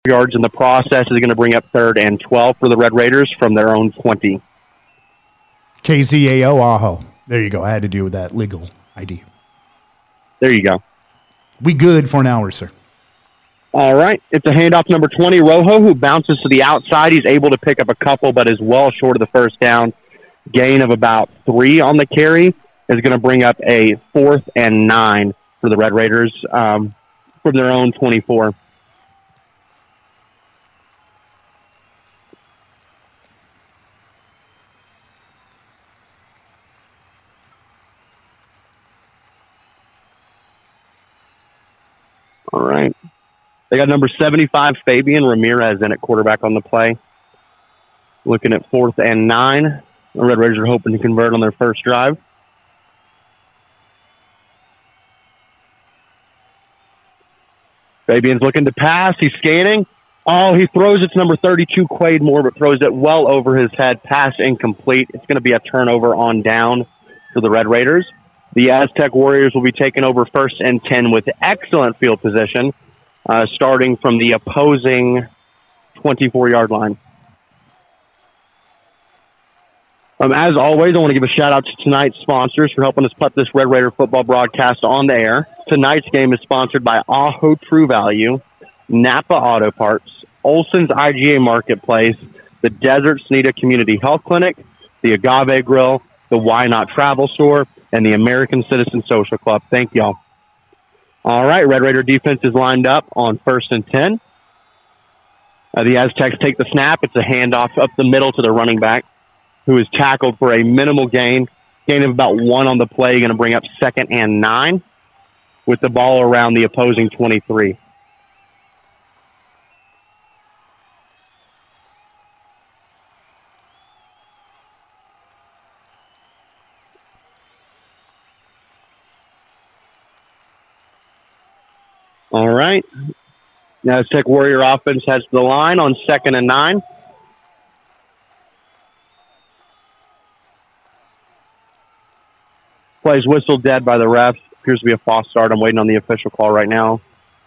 yards in the process is going to bring up 3rd and 12 for the Red Raiders from their own 20. KZAO Aho. There you go. I had to do with that legal ID. There you go. We good for an hour, sir. All right. It's a handoff number 20, Rojo, who bounces to the outside. He's able to pick up a couple, but is well short of the first down. Gain of about 3 on the carry is going to bring up a 4th and 9 for the Red Raiders from their own 24. All right. They got number 75, Fabian Ramirez, in at quarterback on the play. Looking at 4th and 9. The Red Raiders are hoping to convert on their first drive. Fabian's looking to pass. He's scanning. Oh, he throws it to number 32, Quade Moore, but throws it well over his head. Pass incomplete. It's going to be a turnover on down for the Red Raiders. The Aztec Warriors will be taking over 1st and 10 with excellent field position, starting from the opposing 24-yard line. As always, I want to give a shout-out to tonight's sponsors for helping us put this Red Raider football broadcast on the air. Tonight's game is sponsored by Aho True Value, Napa Auto Parts, Olson's IGA Marketplace, the Desert Snida Community Health Clinic, the Agave Grill, the Why Not Travel Store, and the American Citizen Social Club. Thank y'all. All right, Red Raider defense is lined up on 1st and 10. The Aztecs take the snap. It's a handoff up the middle to the running back, who is tackled for a minimal gain of about 1 on the play, going to bring up 2nd and 9 with the ball around the opposing 23. All right. Now, Aztec Warrior offense heads to the line on 2nd and 9. Plays whistled dead by the refs. Appears to be a false start. I'm waiting on the official call right now.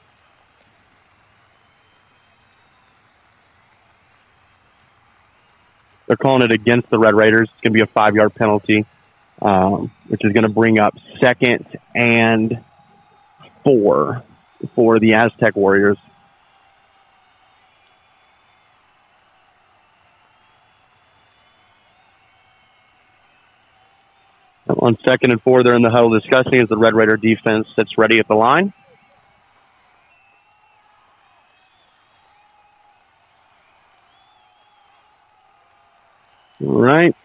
They're calling it against the Red Raiders. It's going to be a 5-yard penalty, which is going to bring up 2nd and 4 for the Aztec Warriors. On 2nd and 4, they're in the huddle discussing as the Red Raider defense sits ready at the line. All right.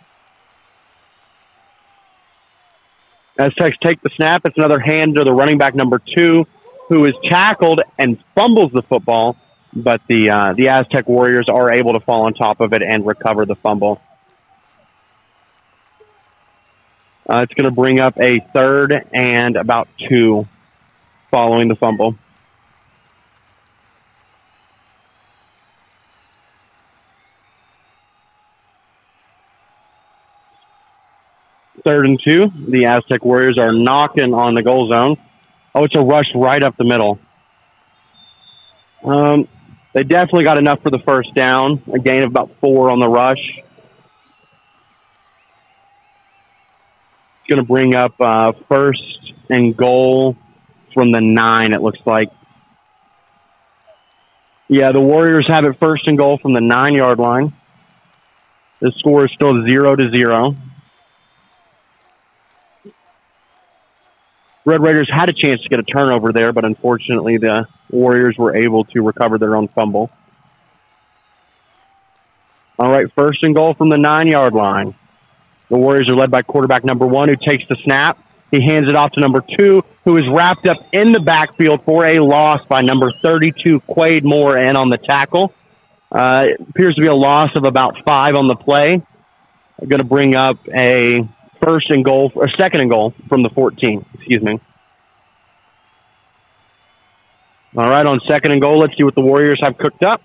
Aztecs take the snap. It's another hand to the running back number 2, who is tackled and fumbles the football, but the Aztec Warriors are able to fall on top of it and recover the fumble. It's going to bring up a 3rd and about 2 following the fumble. Third and 2. The Aztec Warriors are knocking on the goal zone. Oh, it's a rush right up the middle. They definitely got enough for the first down. A gain of about 4 on the rush. It's going to bring up 1st and goal from the 9, it looks like. Yeah, the Warriors have it 1st and goal from the 9-yard line. The score is still 0-0. Red Raiders had a chance to get a turnover there, but unfortunately the Warriors were able to recover their own fumble. All right, 1st and goal from the 9-yard line. The Warriors are led by quarterback number 1, who takes the snap. He hands it off to number 2, who is wrapped up in the backfield for a loss by number 32, Quade Moore, in on the tackle. It appears to be a loss of about 5 on the play. I'm going to bring up a 2nd and goal from the 14. Excuse me. All right, on 2nd and goal, let's see what the Warriors have cooked up.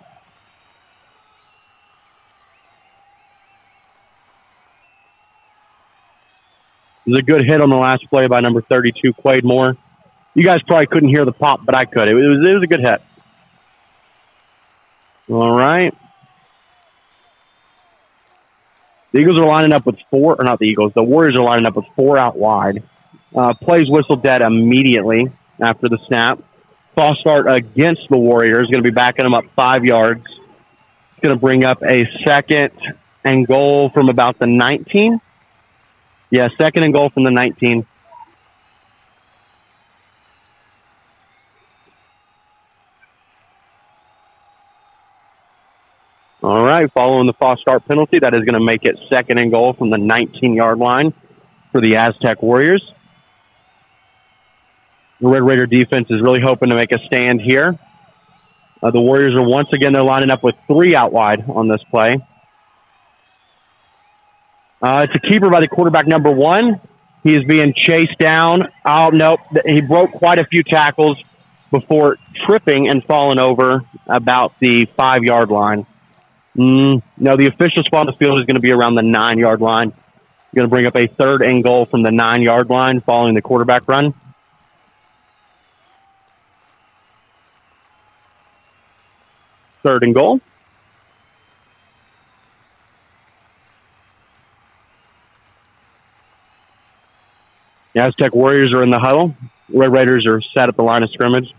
It was a good hit on the last play by number 32, Quade Moore. You guys probably couldn't hear the pop, but I could. It was a good hit. All right. The Eagles are lining up with four, or not the Eagles, the Warriors are lining up with four out wide. Plays whistled dead immediately after the snap. False start against the Warriors. Going to be backing them up 5 yards. It's going to bring up a second and goal from about the 19. Yeah, second and goal from the 19. All right, following the false start penalty, that is going to make it second and goal from the 19-yard line for the Aztec Warriors. The Red Raider defense is really hoping to make a stand here. The Warriors are once again, they're lining up with three out wide on this play. It's a keeper by the quarterback, number 1. He is being chased down. Oh, nope. He broke quite a few tackles before tripping and falling over about the 5-yard line. No, the official spot on the field is going to be around the 9-yard line. Going to bring up a third and goal from the 9-yard line following the quarterback run. Third and goal. The Aztec Warriors are in the huddle. Red Raiders are set at the line of scrimmage.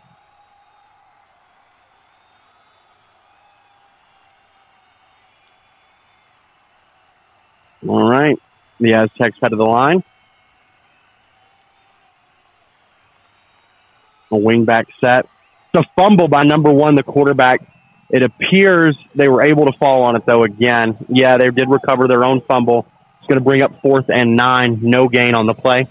All right. The Aztecs head of the line. A wingback set. It's a fumble by number 1, the quarterback. It appears they were able to fall on it, though, again. Yeah, they did recover their own fumble. It's going to bring up 4th and 9. No gain on the play.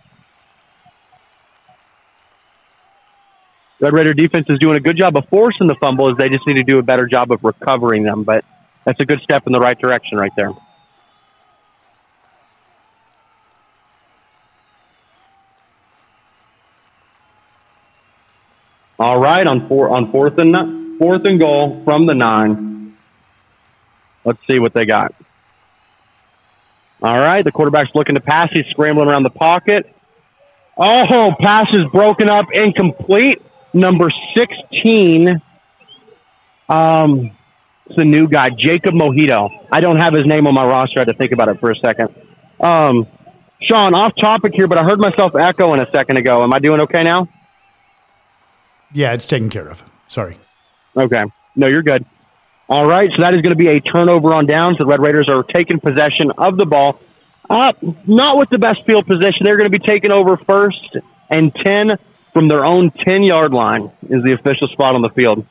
Red Raider defense is doing a good job of forcing the fumbles. They just need to do a better job of recovering them. But that's a good step in the right direction right there. All right, on fourth and goal from the 9. Let's see what they got. All right, the quarterback's looking to pass. He's scrambling around the pocket. Oh, pass is broken up, incomplete. Number 16. It's a new guy, Jacob Mojito. I don't have his name on my roster. I had to think about it for a second. Sean, off topic here, but I heard myself echoing a second ago. Am I doing okay now? Yeah, it's taken care of. Sorry. Okay. No, you're good. All right, so that is going to be a turnover on downs. The Red Raiders are taking possession of the ball. Not with the best field position. They're going to be taking over 1st and 10 from their own 10-yard line is the official spot on the field.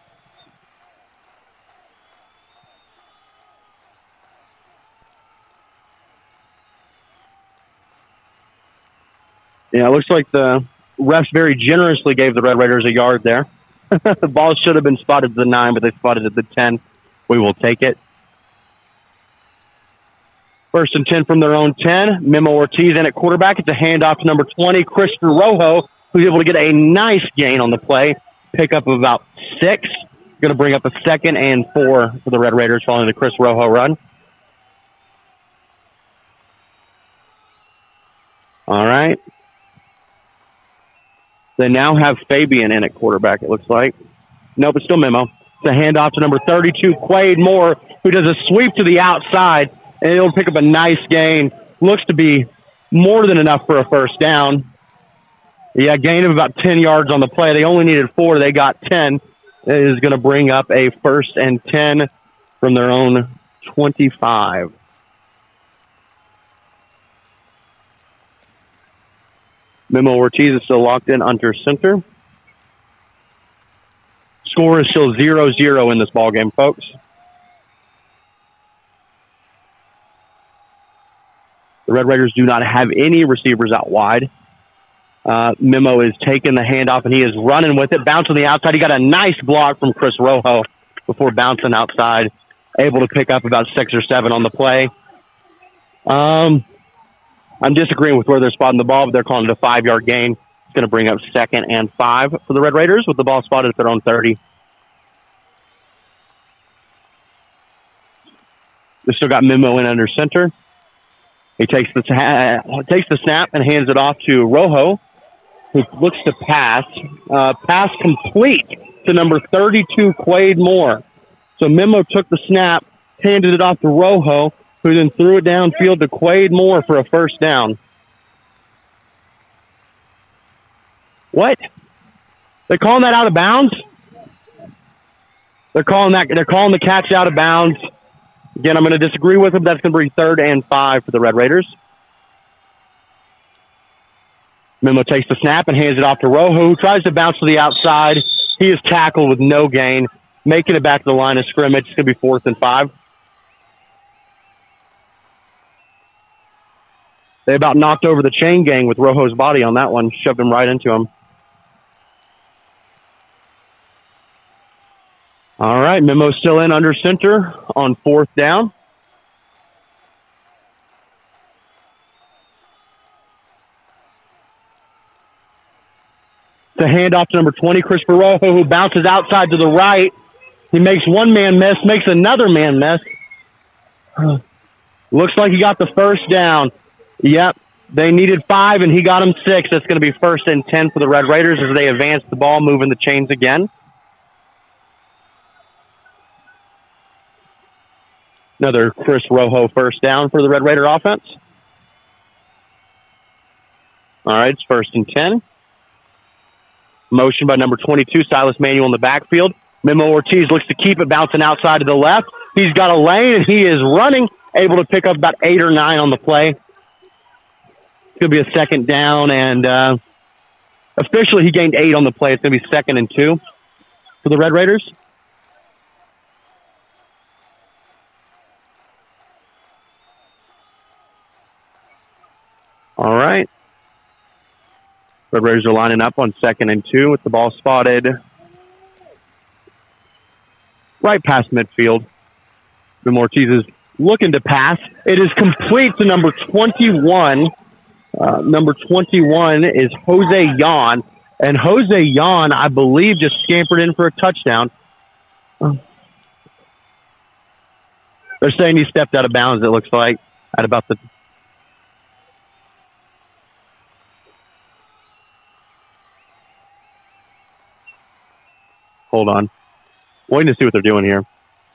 Yeah, it looks like the refs very generously gave the Red Raiders a yard there. The ball should have been spotted at the 9, but they spotted it at the 10. We will take it. 1st and 10 from their own 10. Memo Ortiz in at quarterback. It's a handoff to number 20, Christopher Rojo, who's able to get a nice gain on the play. Pick up of about 6. Going to bring up a 2nd and 4 for the Red Raiders following the Chris Rojo run. All right. They now have Fabian in at quarterback, it looks like. Nope, it's still Memo. It's a handoff to number 32, Quade Moore, who does a sweep to the outside, and it'll pick up a nice gain. Looks to be more than enough for a first down. Yeah, gain of about 10 yards on the play. They only needed 4. They got 10. It is going to bring up a 1st and 10 from their own 25. Memo Ortiz is still locked in under center. Score is still 0-0 in this ballgame, folks. The Red Raiders do not have any receivers out wide. Memo is taking the handoff, and he is running with it. Bounce on the outside. He got a nice block from Chris Rojo before bouncing outside. Able to pick up about 6 or 7 on the play. I'm disagreeing with where they're spotting the ball, but they're calling it a 5-yard gain. It's going to bring up 2nd and 5 for the Red Raiders with the ball spotted at their own 30. They still got Memo in under center. He takes the snap and hands it off to Rojo, who looks to pass. Pass complete to number 32, Quade Moore. So Memo took the snap, handed it off to Rojo, who then threw it downfield to Quade Moore for a first down. What? They're calling that out of bounds? They're calling the catch out of bounds. Again, I'm going to disagree with them. That's going to be 3rd and 5 for the Red Raiders. Memo takes the snap and hands it off to Rojo, who tries to bounce to the outside. He is tackled with no gain, making it back to the line of scrimmage. It's going to be 4th and 5. They about knocked over the chain gang with Rojo's body on that one, shoved him right into him. All right, Memo still in under center on 4th down. The handoff to number 20, Christopher Rojo, who bounces outside to the right. He makes one man miss, makes another man miss. Looks like he got the first down. Yep, they needed 5, and he got him 6. That's going to be 1st and 10 for the Red Raiders as they advance the ball, moving the chains again. Another Chris Rojo first down for the Red Raider offense. All right, it's 1st and 10. Motion by number 22, Silas Manuel in the backfield. Memo Ortiz looks to keep it, bouncing outside to the left. He's got a lane, and he is running, able to pick up about 8 or 9 on the play. It's going to be a 2nd down, and officially he gained 8 on the play. It's going to be 2nd and 2 for the Red Raiders. All right. Red Raiders are lining up on 2nd and 2 with the ball spotted right past midfield. Memo Ortiz is looking to pass. It is complete to number 21. Number 21 is Jose Yan. And Jose Yan, I believe, just scampered in for a touchdown. They're saying he stepped out of bounds, it looks like, at about the... Hold on. Waiting to see what they're doing here.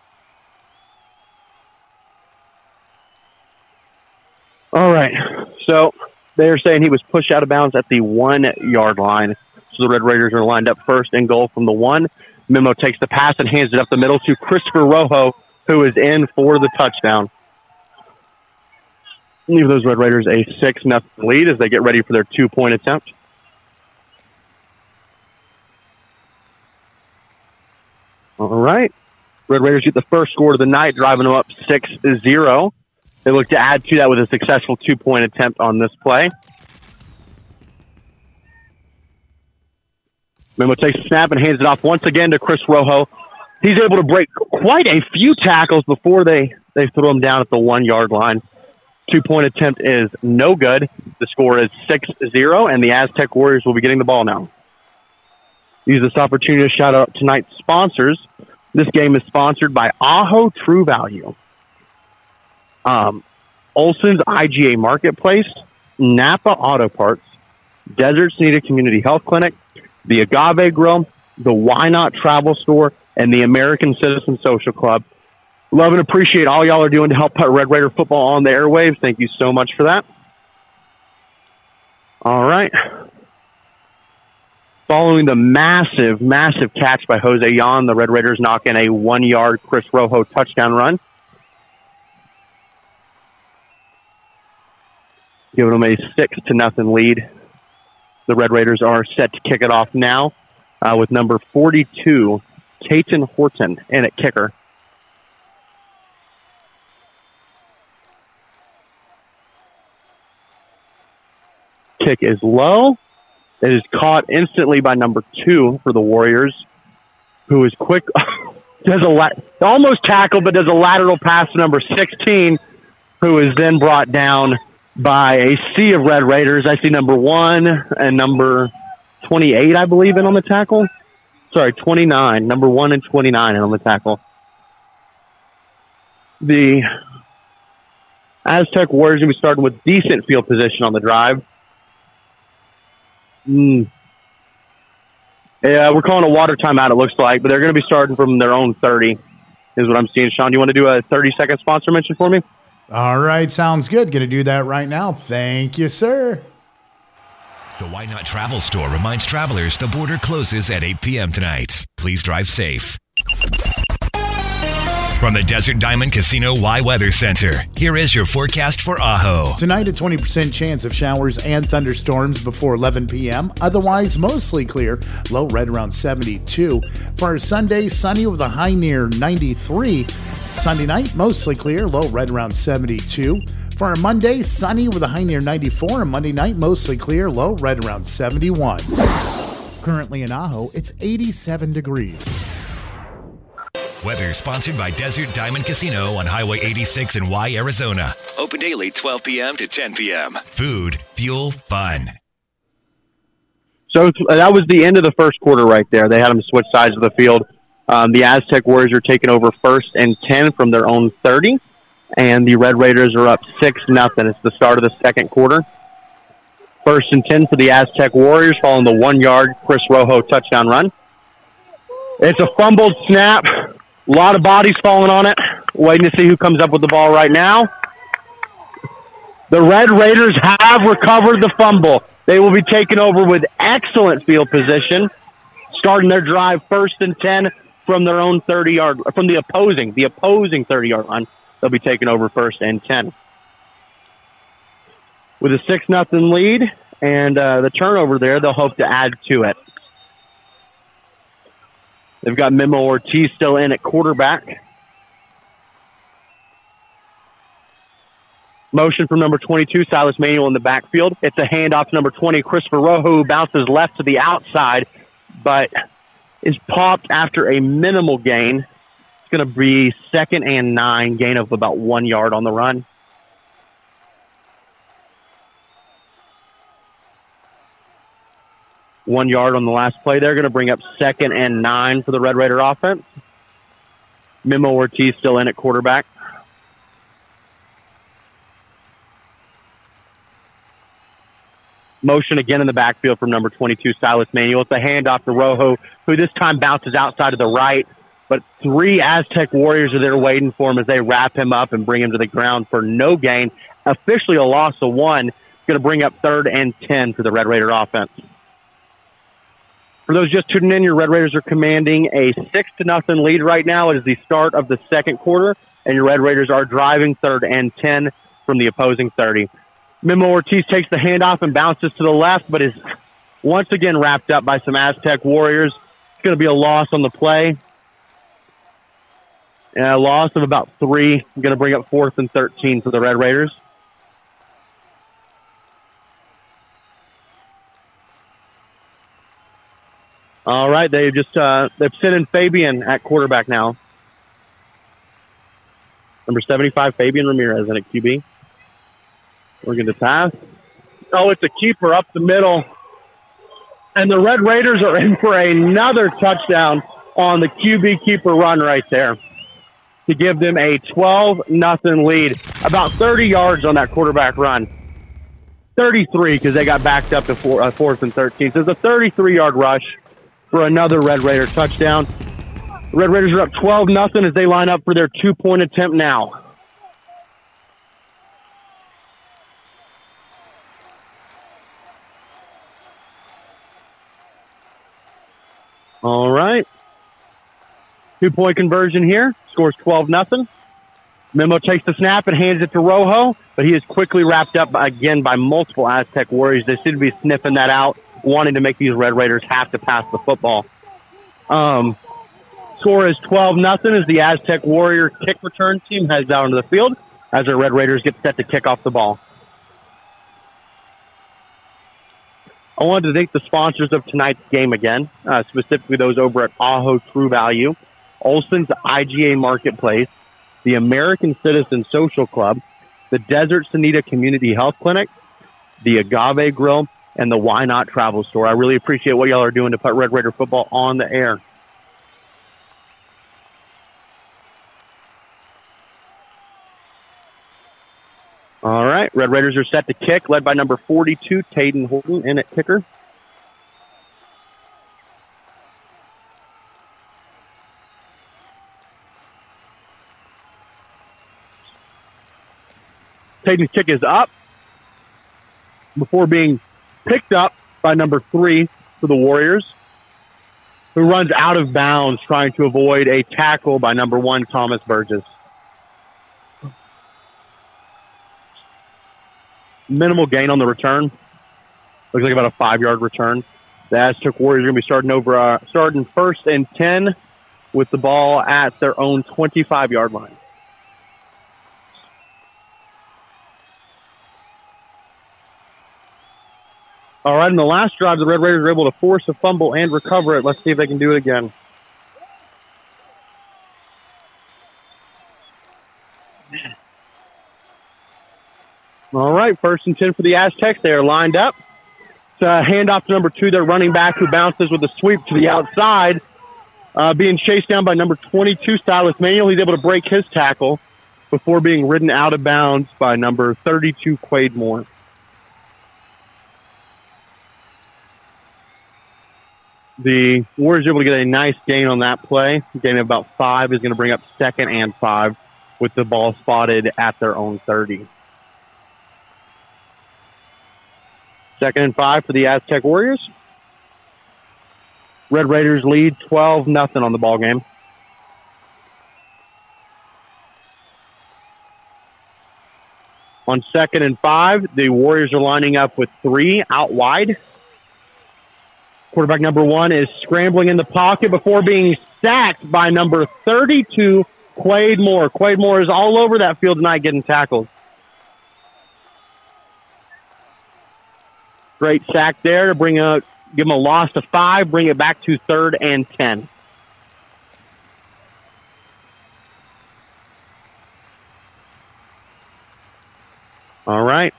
All right. So they're saying he was pushed out of bounds at the 1-yard line. So the Red Raiders are lined up 1st and goal from the 1. Memo takes the pass and hands it up the middle to Christopher Rojo, who is in for the touchdown. Leave those Red Raiders a 6-0 lead as they get ready for their 2-point attempt. All right. Red Raiders get the first score of the night, driving them up 6-0. They look to add to that with a successful 2-point attempt on this play. Memo takes a snap and hands it off once again to Chris Rojo. He's able to break quite a few tackles before they throw him down at the 1-yard line. 2-point attempt is no good. The score is 6-0, and the Aztec Warriors will be getting the ball now. Use this opportunity to shout out tonight's sponsors. This game is sponsored by Aho True Value, Olson's IGA Marketplace, Napa Auto Parts, Desert Sneeda Community Health Clinic, the Agave Grill, the Why Not Travel Store, and the American Citizen Social Club. Love and appreciate all y'all are doing to help put Red Raider football on the airwaves. Thank you so much for that. All right. Following the massive, massive catch by Jose Yan, the Red Raiders knock in a 1-yard Chris Rojo touchdown run. Giving them a 6-0 lead. The Red Raiders are set to kick it off now with number 42, Caton Horton, in at kicker. Kick is low. It is caught instantly by number 2 for the Warriors, who is quick, almost tackled, but does a lateral pass to number 16, who is then brought down by a sea of Red Raiders. I see number 1 and number 28, I believe, in on the tackle. Sorry, 29. Number 1 and 29 in on the tackle. The Aztec Warriors will be starting with decent field position on the drive. Yeah, we're calling a water timeout, it looks like, but they're going to be starting from their own 30, is what I'm seeing. Sean, you want to do a 30-second sponsor mention for me? All right, sounds good. Going to do that right now. Thank you, sir. The Why Not Travel Store reminds travelers the border closes at 8 p.m. tonight. Please drive safe. From the Desert Diamond Casino Y Weather Center, here is your forecast for Ajo. Tonight, a 20% chance of showers and thunderstorms before 11 p.m. Otherwise, mostly clear. Low right around 72. For our Sunday, sunny with a high near 93. Sunday night, mostly clear. Low right around 72. For our Monday, sunny with a high near 94. And Monday night, mostly clear. Low right around 71. Currently in Ajo, it's 87 degrees. Weather sponsored by Desert Diamond Casino on Highway 86 in Y, Arizona. Open daily 12 p.m. to 10 p.m. Food, fuel, fun. So that was the end of the first quarter right there. They had them switch sides of the field. The Aztec Warriors are taking over 1st and 10 from their own 30, and the Red Raiders are up 6-0. It's the start of the second quarter. 1st and 10 for the Aztec Warriors following the 1-yard Chris Rojo touchdown run. It's a fumbled snap. A lot of bodies falling on it. Waiting to see who comes up with the ball right now. The Red Raiders have recovered the fumble. They will be taken over with excellent field position, starting their drive 1st and 10 from their own 30-yard, from the opposing 30-yard line. They'll be taken over 1st and 10. With a 6-0 lead and the turnover there, they'll hope to add to it. They've got Memo Ortiz still in at quarterback. Motion from number 22, Silas Manuel in the backfield. It's a handoff to number 20, Christopher Rojo, who bounces left to the outside, but is popped after a minimal gain. It's going to be 2nd and 9, gain of about 1 yard on the run. One yard on the last play. They're going to bring up 2nd and 9 for the Red Raider offense. Memo Ortiz still in at quarterback. Motion again in the backfield from number 22, Silas Manuel. It's a handoff to Rojo, who this time bounces outside to the right. But 3 Aztec Warriors are there waiting for him as they wrap him up and bring him to the ground for no gain. Officially a loss of 1. It's going to bring up 3rd and 10 for the Red Raider offense. For those just tuning in, your Red Raiders are commanding a 6-0 lead right now. It is the start of the second quarter, and your Red Raiders are driving 3rd and 10 from the opposing 30. Memo Ortiz takes the handoff and bounces to the left, but is once again wrapped up by some Aztec Warriors. It's going to be a loss on the play. And a loss of about 3. I'm going to bring up 4th and 13 for the Red Raiders. All right, they've sent in Fabian at quarterback now. Number 75, Fabian Ramirez in at QB. We're going to pass. Oh, it's a keeper up the middle. And the Red Raiders are in for another touchdown on the QB keeper run right there to give them a 12-0 lead. About 30 yards on that quarterback run. 33 because they got backed up to 4th and 13. So it's a 33-yard rush for another Red Raider touchdown. The Red Raiders are up 12-0 as they line up for their 2-point attempt now. All right. 2-point conversion here. Scores 12-0. Memo takes the snap and hands it to Rojo, but he is quickly wrapped up again by multiple Aztec Warriors. They seem to be sniffing that out, wanting to make these Red Raiders have to pass the football. Score is 12-0 as the Aztec Warrior kick return team heads out onto the field as the Red Raiders get set to kick off the ball. I wanted to thank the sponsors of tonight's game again, specifically those over at Ajo True Value, Olson's IGA Marketplace, the American Citizen Social Club, the Desert Sonita Community Health Clinic, the Agave Grill, and the Why Not Travel Store. I really appreciate what y'all are doing to put Red Raider football on the air. All right, Red Raiders are set to kick, led by number 42, Tayden Horton, in at kicker. Taking kick is up before being picked up by number 3 for the Warriors, who runs out of bounds trying to avoid a tackle by number 1, Thomas Burgess. Minimal gain on the return. Looks like about a 5-yard return. The Aztec Warriors are going to be starting first and 10 with the ball at their own 25-yard line. All right, in the last drive, the Red Raiders were able to force a fumble and recover it. Let's see if they can do it again. All right, first and 10 for the Aztecs. They are lined up. It's a handoff to number 2, their running back, who bounces with a sweep to the outside. Being chased down by number 22, Silas Manuel. He's able to break his tackle before being ridden out of bounds by number 32, Quade Moore. The Warriors are able to get a nice gain on that play. A gain of about 5 is going to bring up 2nd and 5 with the ball spotted at their own 30. 2nd and 5 for the Aztec Warriors. Red Raiders lead 12-0 on the ball game. On 2nd and 5, the Warriors are lining up with 3 out wide. Quarterback number 1 is scrambling in the pocket before being sacked by number 32, Quade Moore. Quade Moore is all over that field tonight getting tackled. Great sack there to give him a loss of 5, bring it back to 3rd and 10. All right.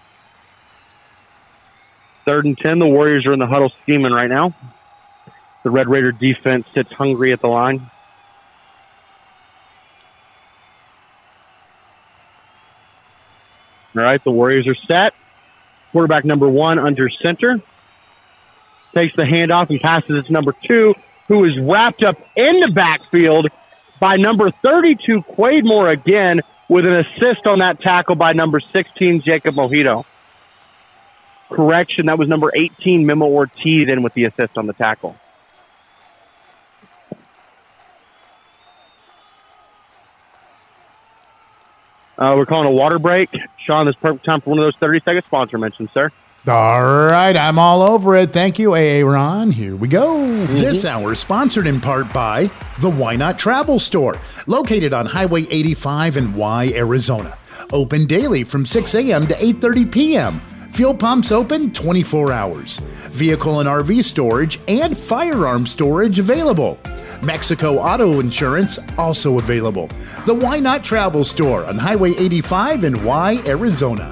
3rd and 10. The Warriors are in the huddle scheming right now. The Red Raider defense sits hungry at the line. All right, the Warriors are set. Quarterback number 1 under center. Takes the handoff and passes it to number 2, who is wrapped up in the backfield by number 32, Quade Moore again, with an assist on that tackle by number 16, Jacob Mojito. Correction, that was number 18, Memo Ortiz, in with the assist on the tackle. We're calling a water break. Sean, this is perfect time for one of those 30-second sponsor mentions, sir. All right, I'm all over it. Thank you, Aaron. Here we go. This hour is sponsored in part by the Why Not Travel Store, located on Highway 85 in Y, Arizona. Open daily from 6 a.m. to 8:30 p.m. Fuel pumps open 24 hours. Vehicle and RV storage and firearm storage available. Mexico Auto Insurance also available. The Why Not Travel Store on Highway 85 in Y, Arizona.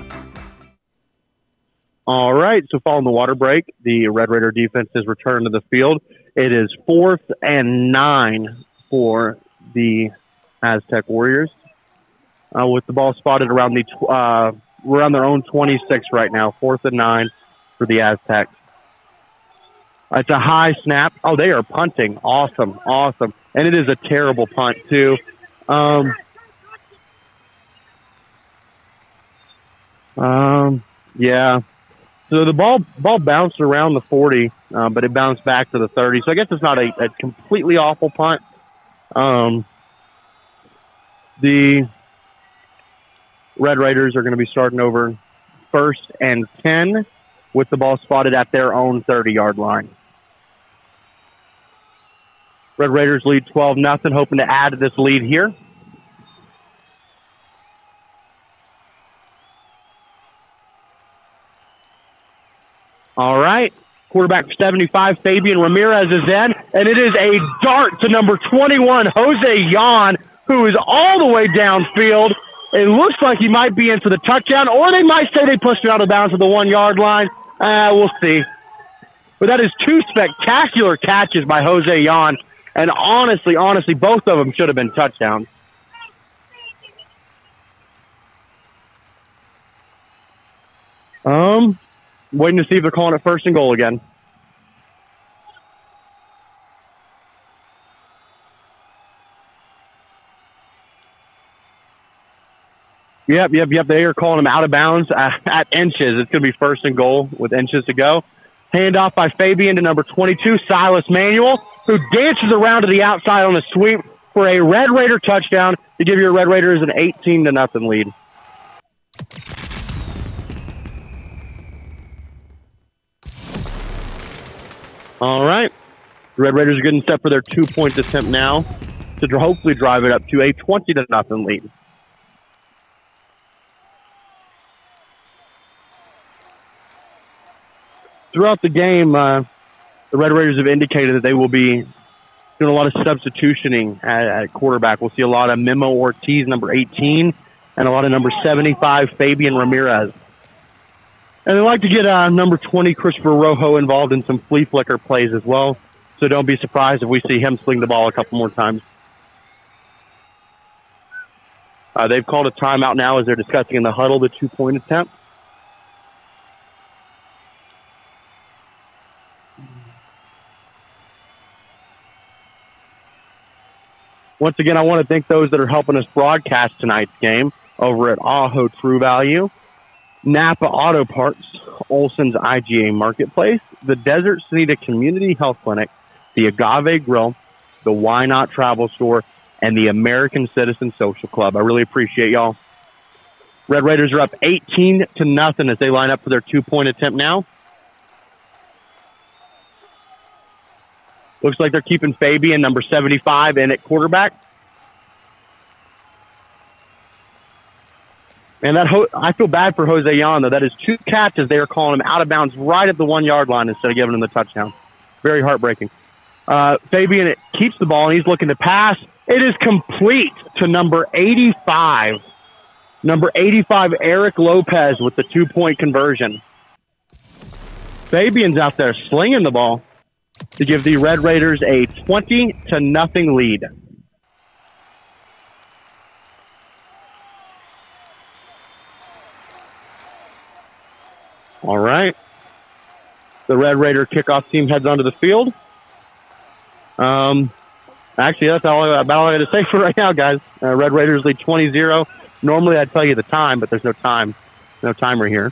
All right, so following the water break, the Red Raider defense has returned to the field. It is 4th and 9 for the Aztec Warriors, with the ball spotted around their own 26 right now. 4th and 9 for the Aztecs. It's a high snap. Oh, they are punting. Awesome. And it is a terrible punt, too. Yeah. So the ball bounced around the 40, but it bounced back to the 30. So I guess it's not a completely awful punt. The Red Raiders are going to be starting over 1st and 10 with the ball spotted at their own 30-yard line. Red Raiders lead 12-0, hoping to add to this lead here. All right. Quarterback 75, Fabian Ramirez is in, and it is a dart to number 21, Jose Yan, who is all the way downfield. It looks like he might be in for the touchdown, or they might say they pushed him out of bounds at the 1-yard line. We'll see. But that is 2 spectacular catches by Jose Yan, and honestly, both of them should have been touchdowns. Waiting to see if they're calling it 1st and goal again. Yep. They are calling him out of bounds at inches. It's going to be first and goal with inches to go. Handoff by Fabian to number 22, Silas Manuel, who dances around to the outside on a sweep for a Red Raider touchdown to give your Red Raiders an 18-0 lead. All right. The Red Raiders are getting set for their 2-point attempt now to hopefully drive it up to a 20-0 lead. Throughout the game, the Red Raiders have indicated that they will be doing a lot of substitutioning at quarterback. We'll see a lot of Memo Ortiz, number 18, and a lot of number 75, Fabian Ramirez. And they like to get number 20, Christopher Rojo, involved in some flea flicker plays as well. So don't be surprised if we see him sling the ball a couple more times. They've called a timeout now as they're discussing in the huddle the 2-point attempt. Once again, I want to thank those that are helping us broadcast tonight's game over at Aho True Value, Napa Auto Parts, Olson's IGA Marketplace, the Desert Sonita Community Health Clinic, the Agave Grill, the Why Not Travel Store, and the American Citizen Social Club. I really appreciate y'all. Red Raiders are up 18-0 as they line up for their 2-point attempt now. Looks like they're keeping Fabian, number 75, in at quarterback. And I feel bad for Jose Yan, though. That is 2 catches. They are calling him out of bounds right at the 1-yard line instead of giving him the touchdown. Very heartbreaking. Fabian keeps the ball, and he's looking to pass. It is complete to number 85. Number 85, Eric Lopez, with the 2-point conversion. Fabian's out there slinging the ball to give the Red Raiders a 20-0 lead. All right. The Red Raider kickoff team heads onto the field. Actually, that's about all I got to say for right now, guys. Red Raiders lead 20-0. Normally, I'd tell you the time, but there's no time. No timer here.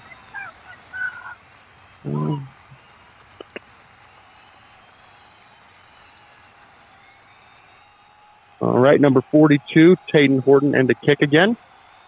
All right, number 42, Taden Horton, and the kick again.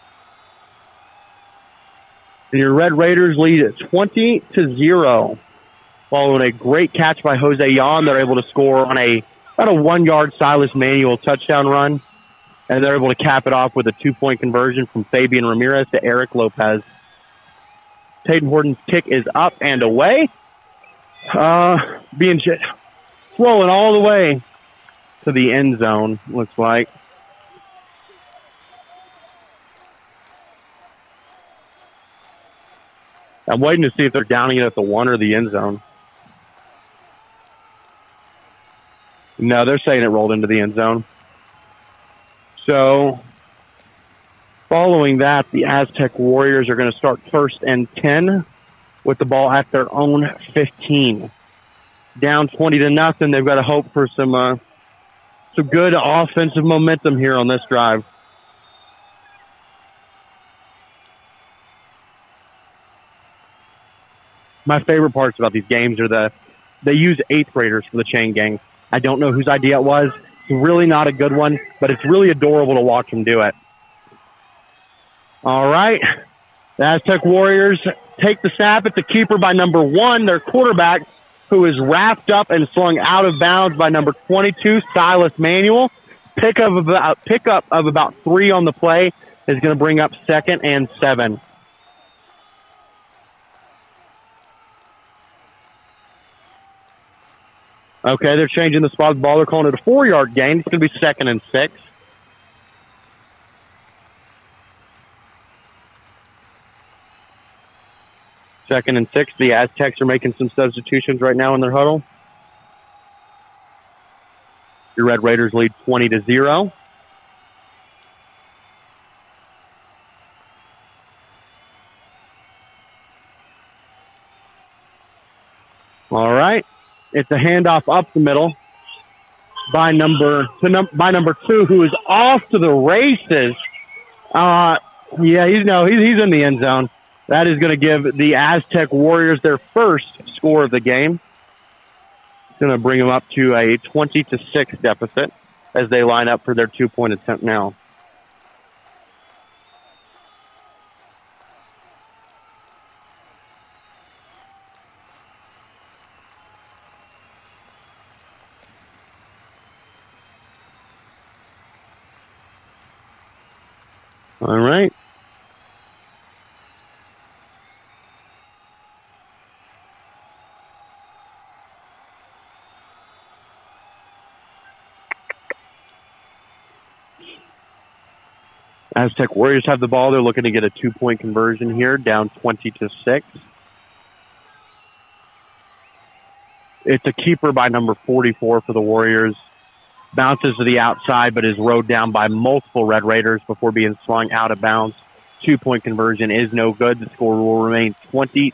And your Red Raiders lead at 20-0. Following a great catch by Jose Yan, they're able to score on about a 1-yard Silas Manuel touchdown run. And they're able to cap it off with a 2-point conversion from Fabian Ramirez to Eric Lopez. Taden Horton's kick is up and away. Being rolling all the way to the end zone, looks like. I'm waiting to see if they're downing it at the 1 or the end zone. No, they're saying it rolled into the end zone. So, following that, the Aztec Warriors are going to start 1st and 10 with the ball at their own 15. Down 20-0. They've got to hope for some good offensive momentum here on this drive. My favorite parts about these games are they use 8th graders for the chain gang. I don't know whose idea it was. It's really not a good one, but it's really adorable to watch them do it. All right. The Aztec Warriors take the snap at the keeper by number 1, their quarterback, who is wrapped up and slung out of bounds by number 22, Silas Manuel. Pickup of about 3 on the play is going to bring up 2nd and 7. Okay, they're changing the spot of the ball. They're calling it a 4-yard gain. It's going to be 2nd and 6. Second and 6. The Aztecs are making some substitutions right now in their huddle. Your Red Raiders lead 20-0. All right. It's a handoff up the middle by number 2, who is off to the races. Yeah, he's in the end zone. That is going to give the Aztec Warriors their first score of the game. It's going to bring them up to a 20-6 deficit as they line up for their 2-point attempt now. All right. Aztec Warriors have the ball. They're looking to get a 2-point conversion here, down 20-6. It's a keeper by number 44 for the Warriors. Bounces to the outside, but is rode down by multiple Red Raiders before being swung out of bounds. 2-point conversion is no good. The score will remain 20-6.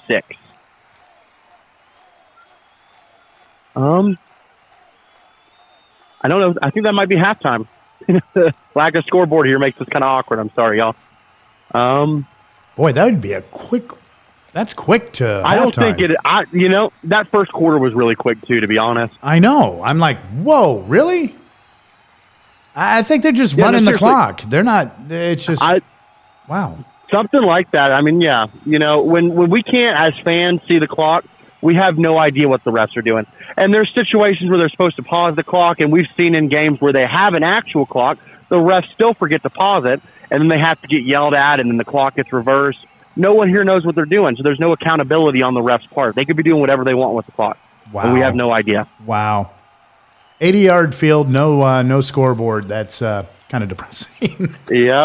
I don't know. I think that might be halftime. Lack of scoreboard here makes this kind of awkward. I'm sorry, y'all. Boy, that would be that's quick to I don't halftime. think that first quarter was really quick too, to be honest. I know. I'm like, whoa, really? I think they're just running the clock. They're not. It's just wow. Something like that. I mean, yeah. When we can't, as fans, see the clock, we have no idea what the refs are doing. And there's situations where they're supposed to pause the clock, and we've seen in games where they have an actual clock, the refs still forget to pause it, and then they have to get yelled at, and then the clock gets reversed. No one here knows what they're doing, so there's no accountability on the refs' part. They could be doing whatever they want with the clock. Wow. And we have no idea. Wow. 80-yard field, no scoreboard. That's kind of depressing. Yeah.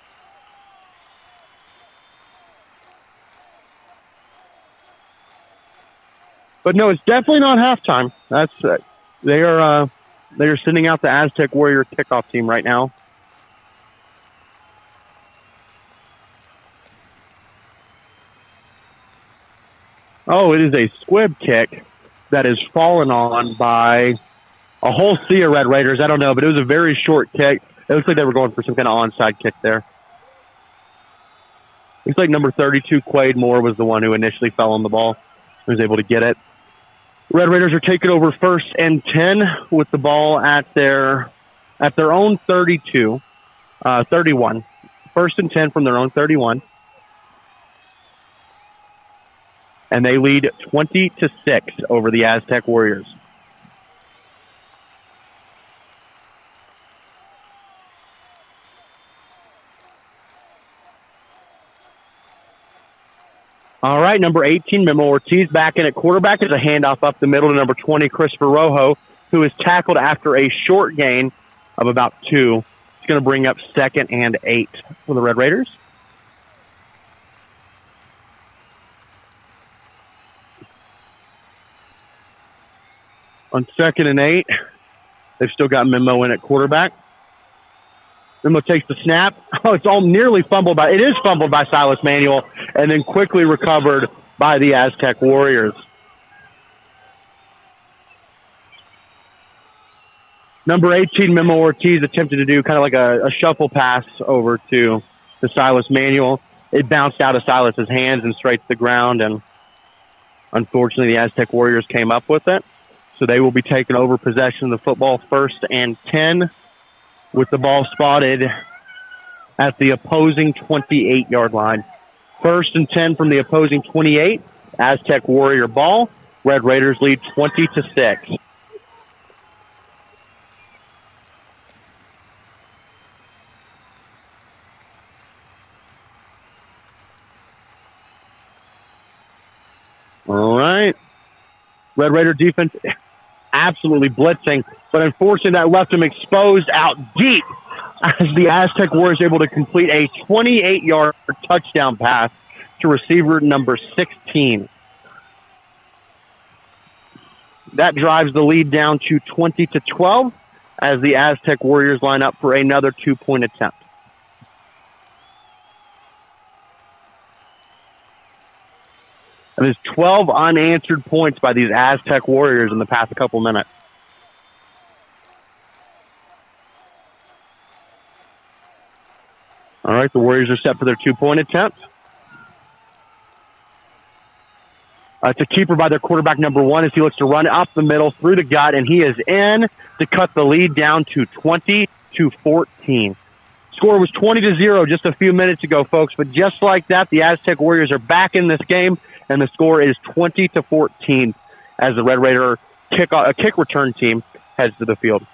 But no, it's definitely not halftime. That's they are sending out the Aztec Warrior kickoff team right now. Oh, it is a squib kick that is fallen on by a whole sea of Red Raiders. I don't know, but it was a very short kick. It looks like they were going for some kind of onside kick there. Looks like number 32, Quade Moore, was the one who initially fell on the ball. He was able to get it. Red Raiders are taking over 1st and 10 with the ball at their own 31. 1st and 10 from their own 31. And they lead 20-6 over the Aztec Warriors. All right, number 18, Memo Ortiz, back in at quarterback. Is a handoff up the middle to number 20, Christopher Rojo, who is tackled after a short gain of about 2. It's going to bring up 2nd and 8 for the Red Raiders. On 2nd and 8, they've still got Memo in at quarterback. Memo takes the snap. Oh, it's all nearly fumbled by. It is fumbled by Silas Manuel, and then quickly recovered by the Aztec Warriors. Number 18, Memo Ortiz, attempted to do kind of like a shuffle pass over to Silas Manuel. It bounced out of Silas's hands and straight to the ground, and unfortunately the Aztec Warriors came up with it. So they will be taking over possession of the football, 1st and 10, with the ball spotted at the opposing 28-yard line. 1st and 10 from the opposing 28. Aztec Warrior ball. Red Raiders lead 20-6. All right. Red Raider defense absolutely blitzing, but unfortunately that left them exposed out deep as the Aztec Warriors able to complete a 28-yard touchdown pass to receiver number 16. That drives the lead down to 20-12 as the Aztec Warriors line up for another 2-point attempt. And there's 12 unanswered points by these Aztec Warriors in the past couple minutes. All right, the Warriors are set for their 2-point attempt. It's a keeper by their quarterback, number 1, as he looks to run up the middle through the gut, and he is in to cut the lead down to 20-14. Score was 20-0 just a few minutes ago, folks, but just like that, the Aztec Warriors are back in this game, and the score is 20-14 as the Red Raider kick return team heads to the field.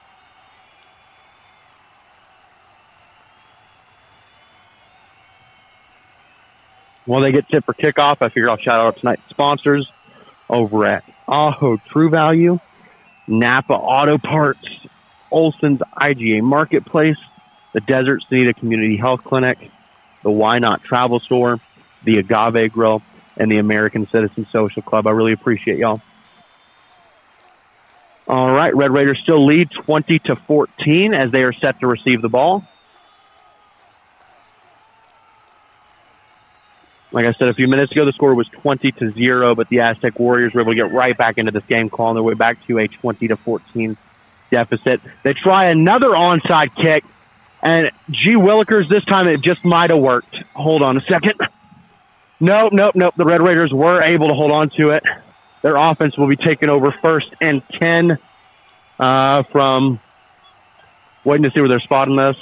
While they get set for kickoff, I figured I'll shout out tonight's sponsors over at Aho True Value, Napa Auto Parts, Olson's IGA Marketplace, the Desert Sonita Community Health Clinic, the Why Not Travel Store, the Agave Grill, and the American Citizen Social Club. I really appreciate y'all. All right, Red Raiders still lead 20-14 as they are set to receive the ball. Like I said a few minutes ago, the score was 20-0, but the Aztec Warriors were able to get right back into this game, clawing their way back to a 20-14 deficit. They try another onside kick, and gee willikers, this time it just might have worked. Hold on a second. Nope. The Red Raiders were able to hold on to it. Their offense will be taken over 1st and 10 from waiting to see where they're spotting this.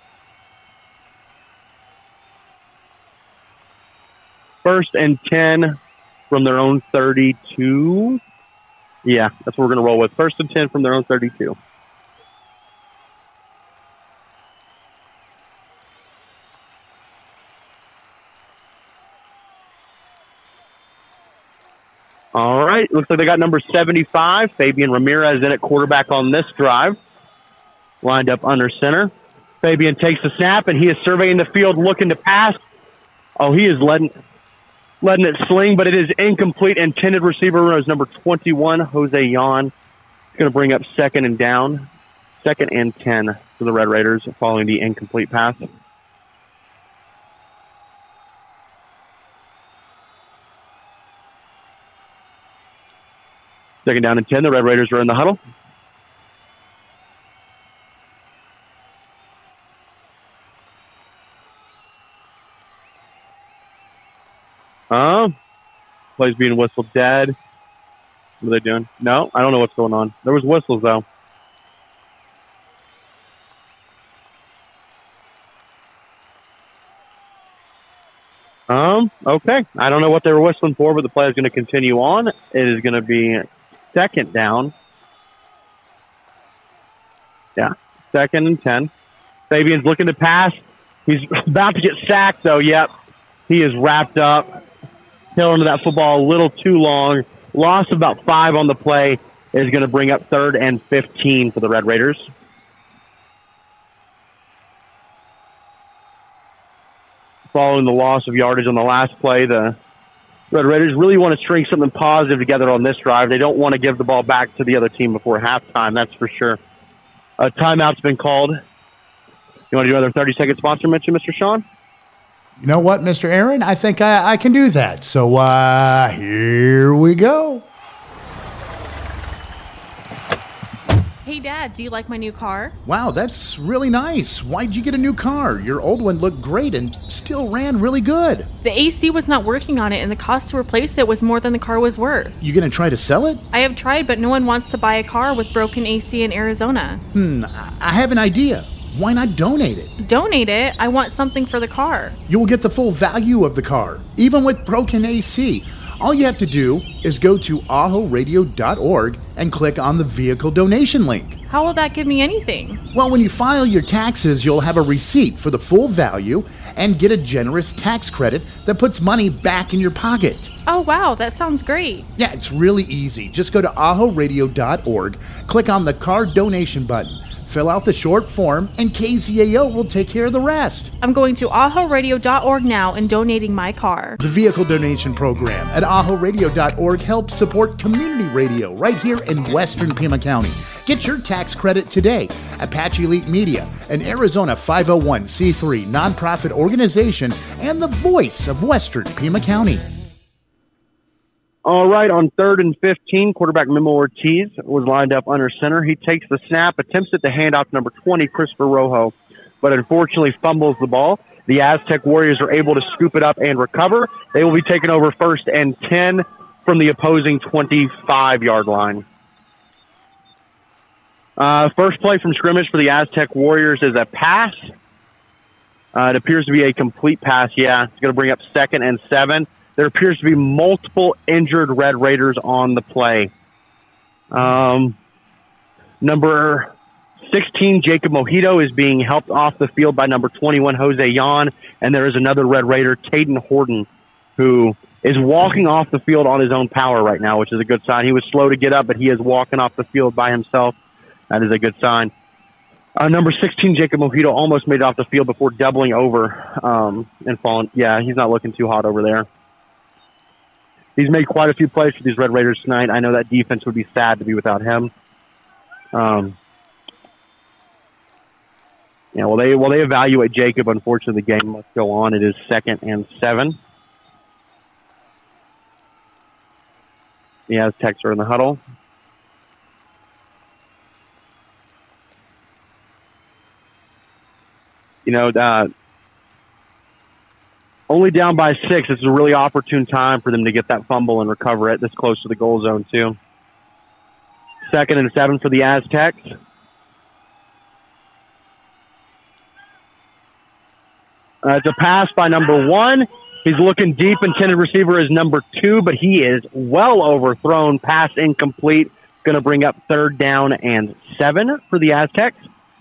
First and 10 from their own 32. Yeah, that's what we're going to roll with. 1st and 10 from their own 32. All right, looks like they got number 75, Fabian Ramirez, in at quarterback on this drive. Lined up under center. Fabian takes the snap, and he is surveying the field, looking to pass. Oh, he is letting it sling, but it is incomplete. Intended receiver is number 21, Jose Yan. It's going to bring up 2nd and down. 2nd and 10 for the Red Raiders following the incomplete pass. Second down and 10. The Red Raiders are in the huddle. Play's being whistled dead. What are they doing? No, I don't know what's going on. There was whistles, though. Okay. I don't know what they were whistling for, but the play is going to continue on. It is going to be 2nd down. Yeah, 2nd and 10. Fabian's looking to pass. He's about to get sacked, though. Yep. He is wrapped up. Held into that football a little too long. Loss of about 5 on the play is going to bring up 3rd and 15 for the Red Raiders. Following the loss of yardage on the last play, the Red Raiders really want to string something positive together on this drive. They don't want to give the ball back to the other team before halftime, that's for sure. A timeout's been called. You want to do another 30-second sponsor mention, Mr. Sean? You know what, Mr. Aaron? I think I can do that. So here we go. Hey, Dad, do you like my new car? Wow, that's really nice. Why'd you get a new car? Your old one looked great and still ran really good. The AC was not working on it, and the cost to replace it was more than the car was worth. You gonna try to sell it? I have tried, but no one wants to buy a car with broken AC in Arizona. I have an idea. Why not donate it? Donate it? I want something for the car. You will get the full value of the car, even with broken AC. All you have to do is go to ahoradio.org and click on the vehicle donation link. How will that give me anything? Well, when you file your taxes, you'll have a receipt for the full value and get a generous tax credit that puts money back in your pocket. Oh, wow, that sounds great. Yeah, it's really easy. Just go to ahoradio.org, click on the car donation button, fill out the short form, and KZAO will take care of the rest. I'm going to ahoradio.org now and donating my car. The vehicle donation program at ahoradio.org helps support community radio right here in Western Pima County. Get your tax credit today. Apache Elite Media, an Arizona 501c3 nonprofit organization and the voice of Western Pima County. All right, on 3rd and 15, quarterback Memo Ortiz was lined up under center. He takes the snap, attempts it to hand off to number 20, Christopher Rojo. but unfortunately fumbles the ball. The Aztec Warriors are able to scoop it up and recover. They will be taking over 1st and 10 from the opposing 25-yard line. First play from scrimmage for the Aztec Warriors is a pass. It appears to be a complete pass. Yeah, it's going to bring up 2nd and 7. There appears to be multiple injured Red Raiders on the play. Number 16, Jacob Mojito, is being helped off the field by number 21, Jose Yan. And there is another Red Raider, Caden Horton, who is walking off the field on his own power right now, which is a good sign. He was slow to get up, but he is walking off the field by himself. That is a good sign. Number 16, Jacob Mojito, almost made it off the field before doubling over and falling. Yeah, he's not looking too hot over there. He's made quite a few plays for these Red Raiders tonight. I know that defense would be sad to be without him. While they evaluate Jacob, unfortunately, the game must go on. It is 2nd and 7. The Aztecs are in the huddle. Only down by 6. It's a really opportune time for them to get that fumble and recover it this close to the goal zone, too. 2nd and 7 for the Aztecs. It's a pass by number 1. He's looking deep. Intended receiver is number 2, but he is well overthrown. Pass incomplete. Going to bring up 3rd down and 7 for the Aztecs.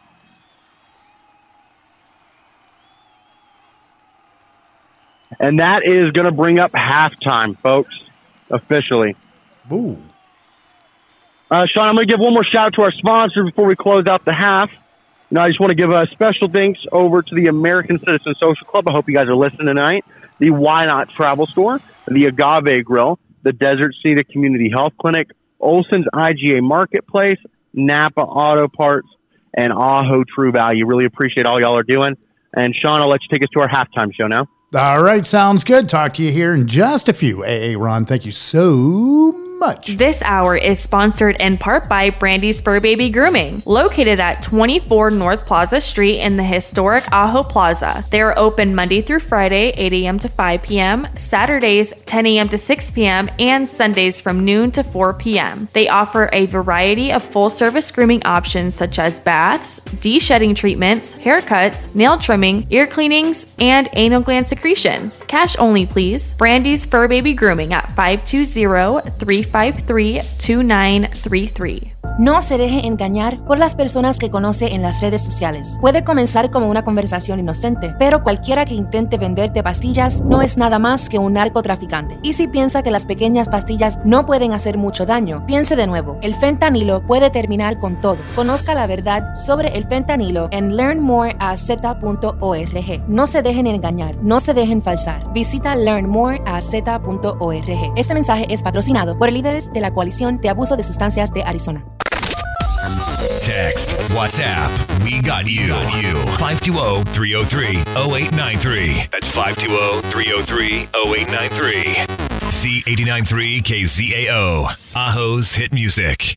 And that is going to bring up halftime, folks, officially. Ooh. Sean, I'm going to give one more shout out to our sponsor before we close out the half. I just want to give a special thanks over to the American Citizen Social Club. I hope you guys are listening tonight. The Why Not Travel Store, the Agave Grill, the Desert Cedar Community Health Clinic, Olson's IGA Marketplace, Napa Auto Parts, and Aho True Value. Really appreciate all y'all are doing. And Sean, I'll let you take us to our halftime show now. All right, sounds good. Talk to you here in just a few. AA Ron, thank you so much. This hour is sponsored in part by Brandy's Fur Baby Grooming, located at 24 North Plaza Street in the historic Ajo Plaza. They are open Monday through Friday, 8 a.m. to 5 p.m., Saturdays, 10 a.m. to 6 p.m., and Sundays from noon to 4 p.m. They offer a variety of full-service grooming options such as baths, de-shedding treatments, haircuts, nail trimming, ear cleanings, and anal gland secretions. Cash only, please. Brandy's Fur Baby Grooming at 520-353-2933. No se deje engañar por las personas que conoce en las redes sociales. Puede comenzar como una conversación inocente, pero cualquiera que intente venderte pastillas no es nada más que un narcotraficante. Y si piensa que las pequeñas pastillas no pueden hacer mucho daño, piense de nuevo. El fentanilo puede terminar con todo. Conozca la verdad sobre el fentanilo en learnmoreaz.org. No se dejen engañar, no se dejen falsar. Visita learnmoreaz.org. Este mensaje es patrocinado por líderes de la Coalición de Abuso de Sustancias de Arizona. Text, WhatsApp, we got you. 520-303-0893. That's 520-303-0893. C89.3 KZAO, Aho's hit music.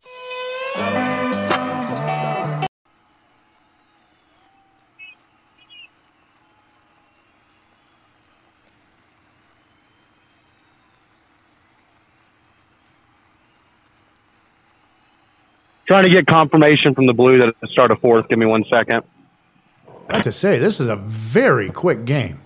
Trying to get confirmation from the Blue that it's the start of 4th. Give me 1 second. I have to say, this is a very quick game.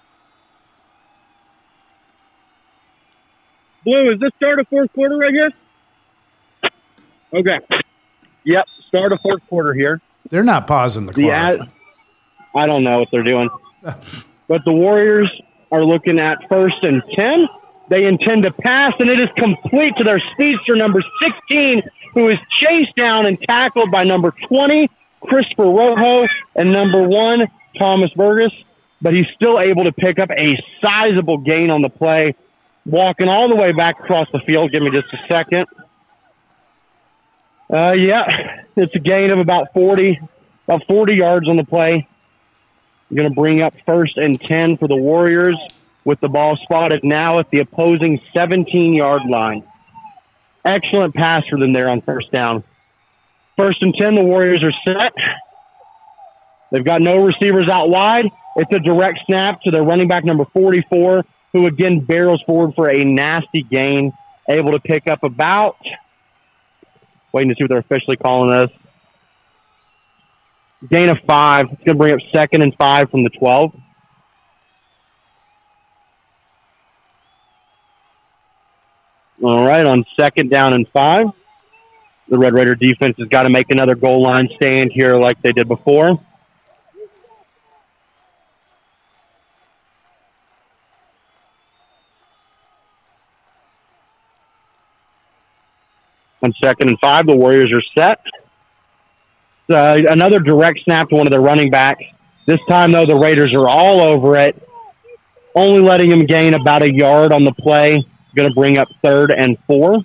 Blue, is this start of 4th quarter, I guess? Okay. Yep, start of 4th quarter here. They're not pausing the clock. I don't know what they're doing. But the Warriors are looking at 1st and 10. They intend to pass, and it is complete to their speedster, number 16, who is chased down and tackled by number 20, Christopher Rojo, and number 1, Thomas Burgess. But he's still able to pick up a sizable gain on the play, walking all the way back across the field. Give me just a second. It's a gain of about 40 yards on the play. I'm going to bring up 1st and 10 for the Warriors, with the ball spotted now at the opposing 17-yard line. Excellent pass for them there on 1st down. 1st and 10, the Warriors are set. They've got no receivers out wide. It's a direct snap to their running back, number 44, who again barrels forward for a nasty gain, able to pick up about, waiting to see what they're officially calling this, gain of 5. It's going to bring up 2nd and 5 from the 12. All right, on 2nd down and 5. The Red Raider defense has got to make another goal line stand here like they did before. On 2nd and 5, the Warriors are set. Another direct snap to one of the running backs. This time, though, the Raiders are all over it, only letting him gain about a yard on the play. Going to bring up 3rd and 4.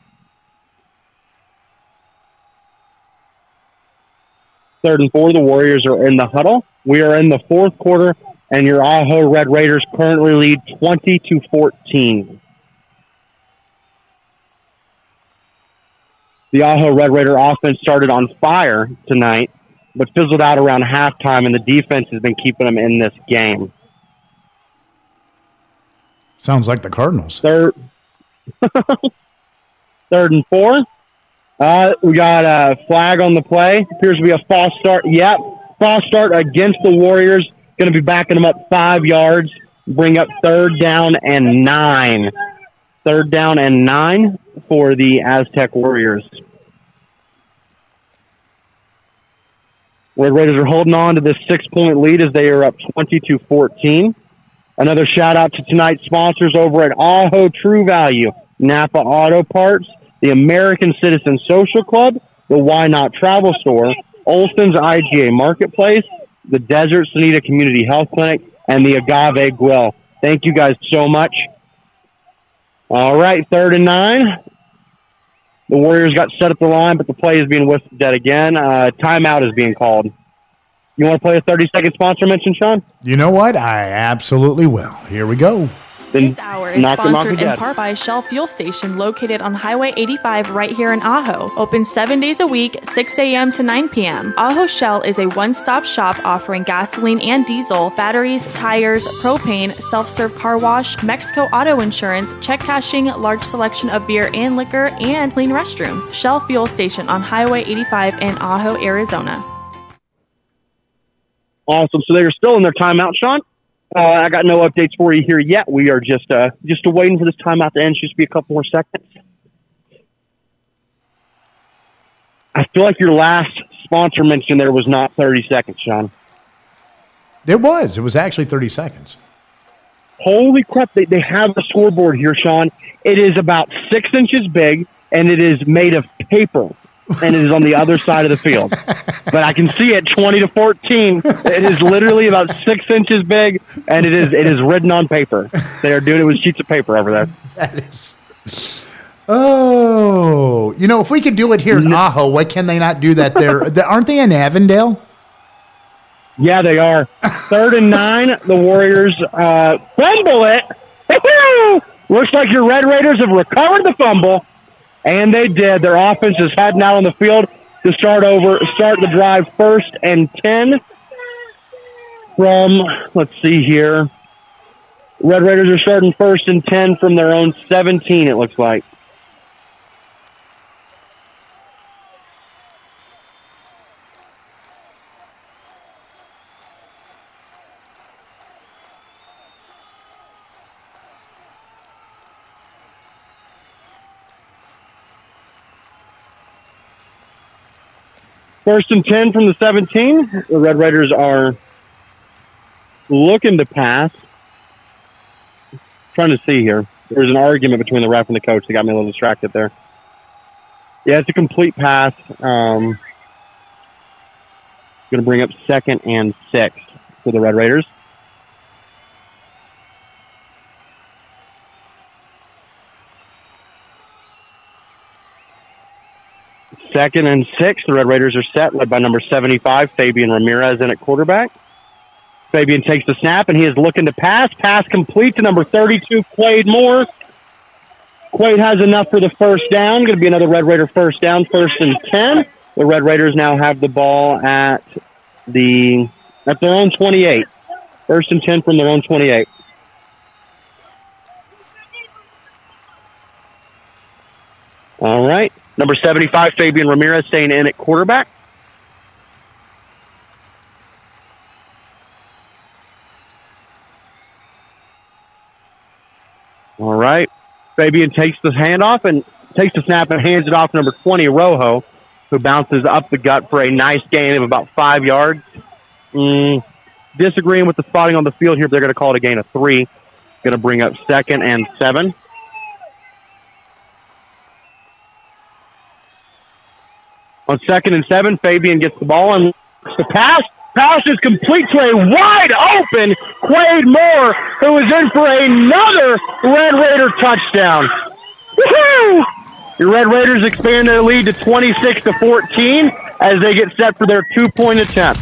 Third and 4, the Warriors are in the huddle. We are in the 4th quarter, and your Ajo Red Raiders currently lead 20-14. The Ajo Red Raider offense started on fire tonight, but fizzled out around halftime, and the defense has been keeping them in this game. Sounds like the Cardinals. 3rd and 4. We got a flag on the play. Appears to be a false start. Yep, false start against the Warriors. Going to be backing them up 5 yards. Bring up 3rd down and 9. 3rd down and 9 for the Aztec Warriors. Red Raiders are holding on to this 6-point lead as they are up 20-14. Another shout out to tonight's sponsors over at Ajo True Value, Napa Auto Parts, the American Citizen Social Club, the Why Not Travel Store, Olson's IGA Marketplace, the Desert Sonita Community Health Clinic, and the Agave Grill. Thank you guys so much. All right, 3rd and 9. The Warriors got set at the line, but the play is being whiffed dead again. Timeout is being called. You want to play a 30-second sponsor mention, Sean? You know what? I absolutely will. Here we go. This hour is sponsored in part by Shell Fuel Station, located on Highway 85 right here in Ajo. Open 7 days a week, 6 a.m. to 9 p.m. Ajo Shell is a one-stop shop offering gasoline and diesel, batteries, tires, propane, self-serve car wash, Mexico auto insurance, check cashing, large selection of beer and liquor, and clean restrooms. Shell Fuel Station on Highway 85 in Ajo, Arizona. Awesome. So they're still in their timeout, Sean. I got no updates for you here yet. We are just waiting for this timeout to end. Should just be a couple more seconds. I feel like your last sponsor mention there was not 30 seconds, Sean. It was. It was actually 30 seconds. Holy crap. They have the scoreboard here, Sean. It is about 6 inches big, and it is made of paper. And it is on the other side of the field. But I can see it 20-14. It is literally about 6 inches big, and it is written on paper. They are doing it with sheets of paper over there. That is. Oh, if we could do it here in Ajo, why can they not do that there? Aren't they in Avondale? Yeah, they are. 3rd and 9. The Warriors fumble it. Looks like your Red Raiders have recovered the fumble. And they did. Their offense is heading out on the field to start the drive 1st and 10 from, let's see here. Red Raiders are starting 1st and 10 from their own 17, it looks like. First and 10 from the 17. The Red Raiders are looking to pass. Trying to see here. There's an argument between the ref and the coach that got me a little distracted there. Yeah, it's a complete pass. Going to bring up 2nd and 6 for the Red Raiders. Second and 6, the Red Raiders are set, led by number 75, Fabian Ramirez in at quarterback. Fabian takes the snap, and he is looking to pass. Pass complete to number 32, Quade Moore. Quade has enough for the first down. Going to be another Red Raider first down, 1st and 10. The Red Raiders now have the ball at at their own 28. 1st and 10 from their own 28. All right. Number 75, Fabian Ramirez, staying in at quarterback. All right. Fabian takes the handoff and takes the snap and hands it off to number 20, Rojo, who bounces up the gut for a nice gain of about 5 yards. Disagreeing with the spotting on the field here, they're going to call it a gain of 3. Going to bring up 2nd and 7. On 2nd and 7, Fabian gets the ball and the pass. Pass is complete to a wide open Quade Moore, who is in for another Red Raider touchdown. Woohoo! Your Red Raiders expand their lead to 26-14 as they get set for their 2-point attempt.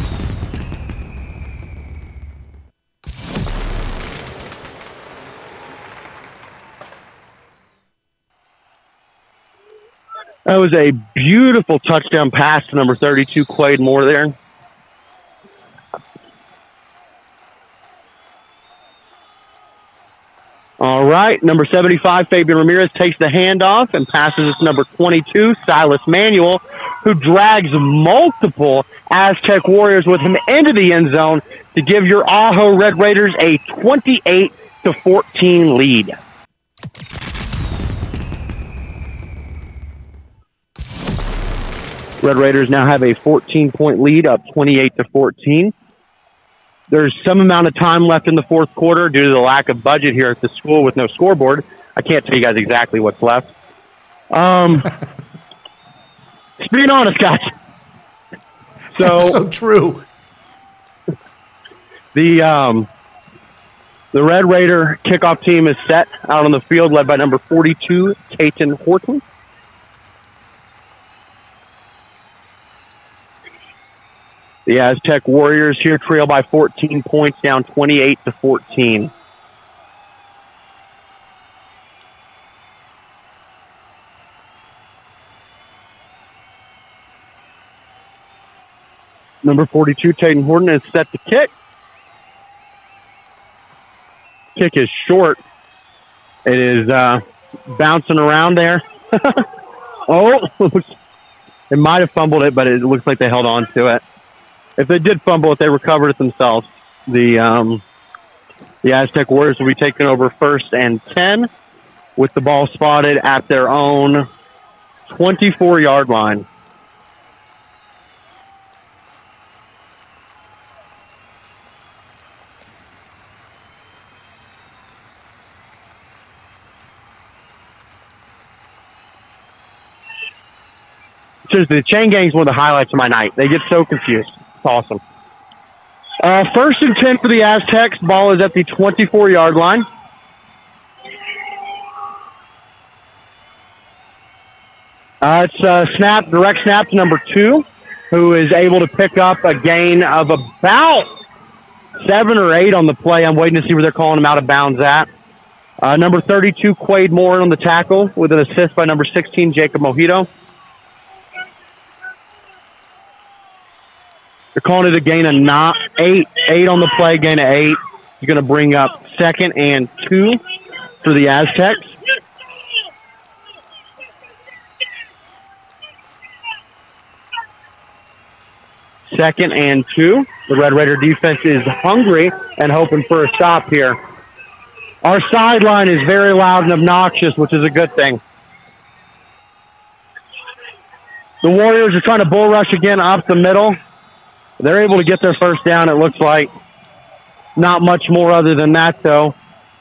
That was a beautiful touchdown pass to number 32, Quade Moore there. All right, number 75, Fabian Ramirez takes the handoff and passes it to number 22, Silas Manuel, who drags multiple Aztec Warriors with him into the end zone to give your Ajo Red Raiders a 28-14 lead. Red Raiders now have a 14-point lead, up 28-14. There's some amount of time left in the fourth quarter due to the lack of budget here at the school with no scoreboard. I can't tell you guys exactly what's left. Just being honest, guys. So true. The Red Raider kickoff team is set out on the field, led by number 42, Tayton Horton. The Aztec Warriors here trail by 14 points, down 28-14. Number 42, Tayton Horton, is set to kick. Kick is short. It is bouncing around there. Oh, it might have fumbled it, but it looks like they held on to it. If they did fumble it, they recovered it themselves. The Aztec Warriors will be taking over 1st and 10 with the ball spotted at their own 24-yard line. Seriously, the chain gang is one of the highlights of my night. They get so confused. It's awesome. 1st and 10 for the Aztecs. Ball is at the 24-yard line. It's a snap, direct snap to number 2, who is able to pick up a gain of about 7 or 8 on the play. I'm waiting to see where they're calling him out of bounds at. Number 32, Quade Moore on the tackle with an assist by number 16, Jacob Mojito. They're calling it a gain of 8 on the play, gain of 8. You're going to bring up 2nd and 2 for the Aztecs. Second and 2. The Red Raider defense is hungry and hoping for a stop here. Our sideline is very loud and obnoxious, which is a good thing. The Warriors are trying to bull rush again up the middle. They're able to get their first down, it looks like. Not much more other than that, though.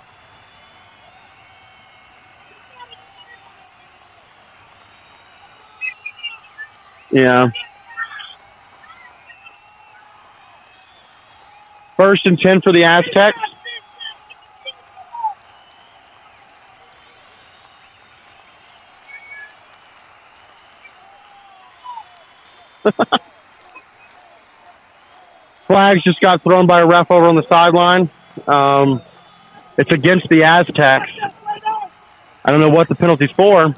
Yeah. 1st and 10 for the Aztecs. Flags just got thrown by a ref over on the sideline. It's against the Aztecs. I don't know what the penalty's for.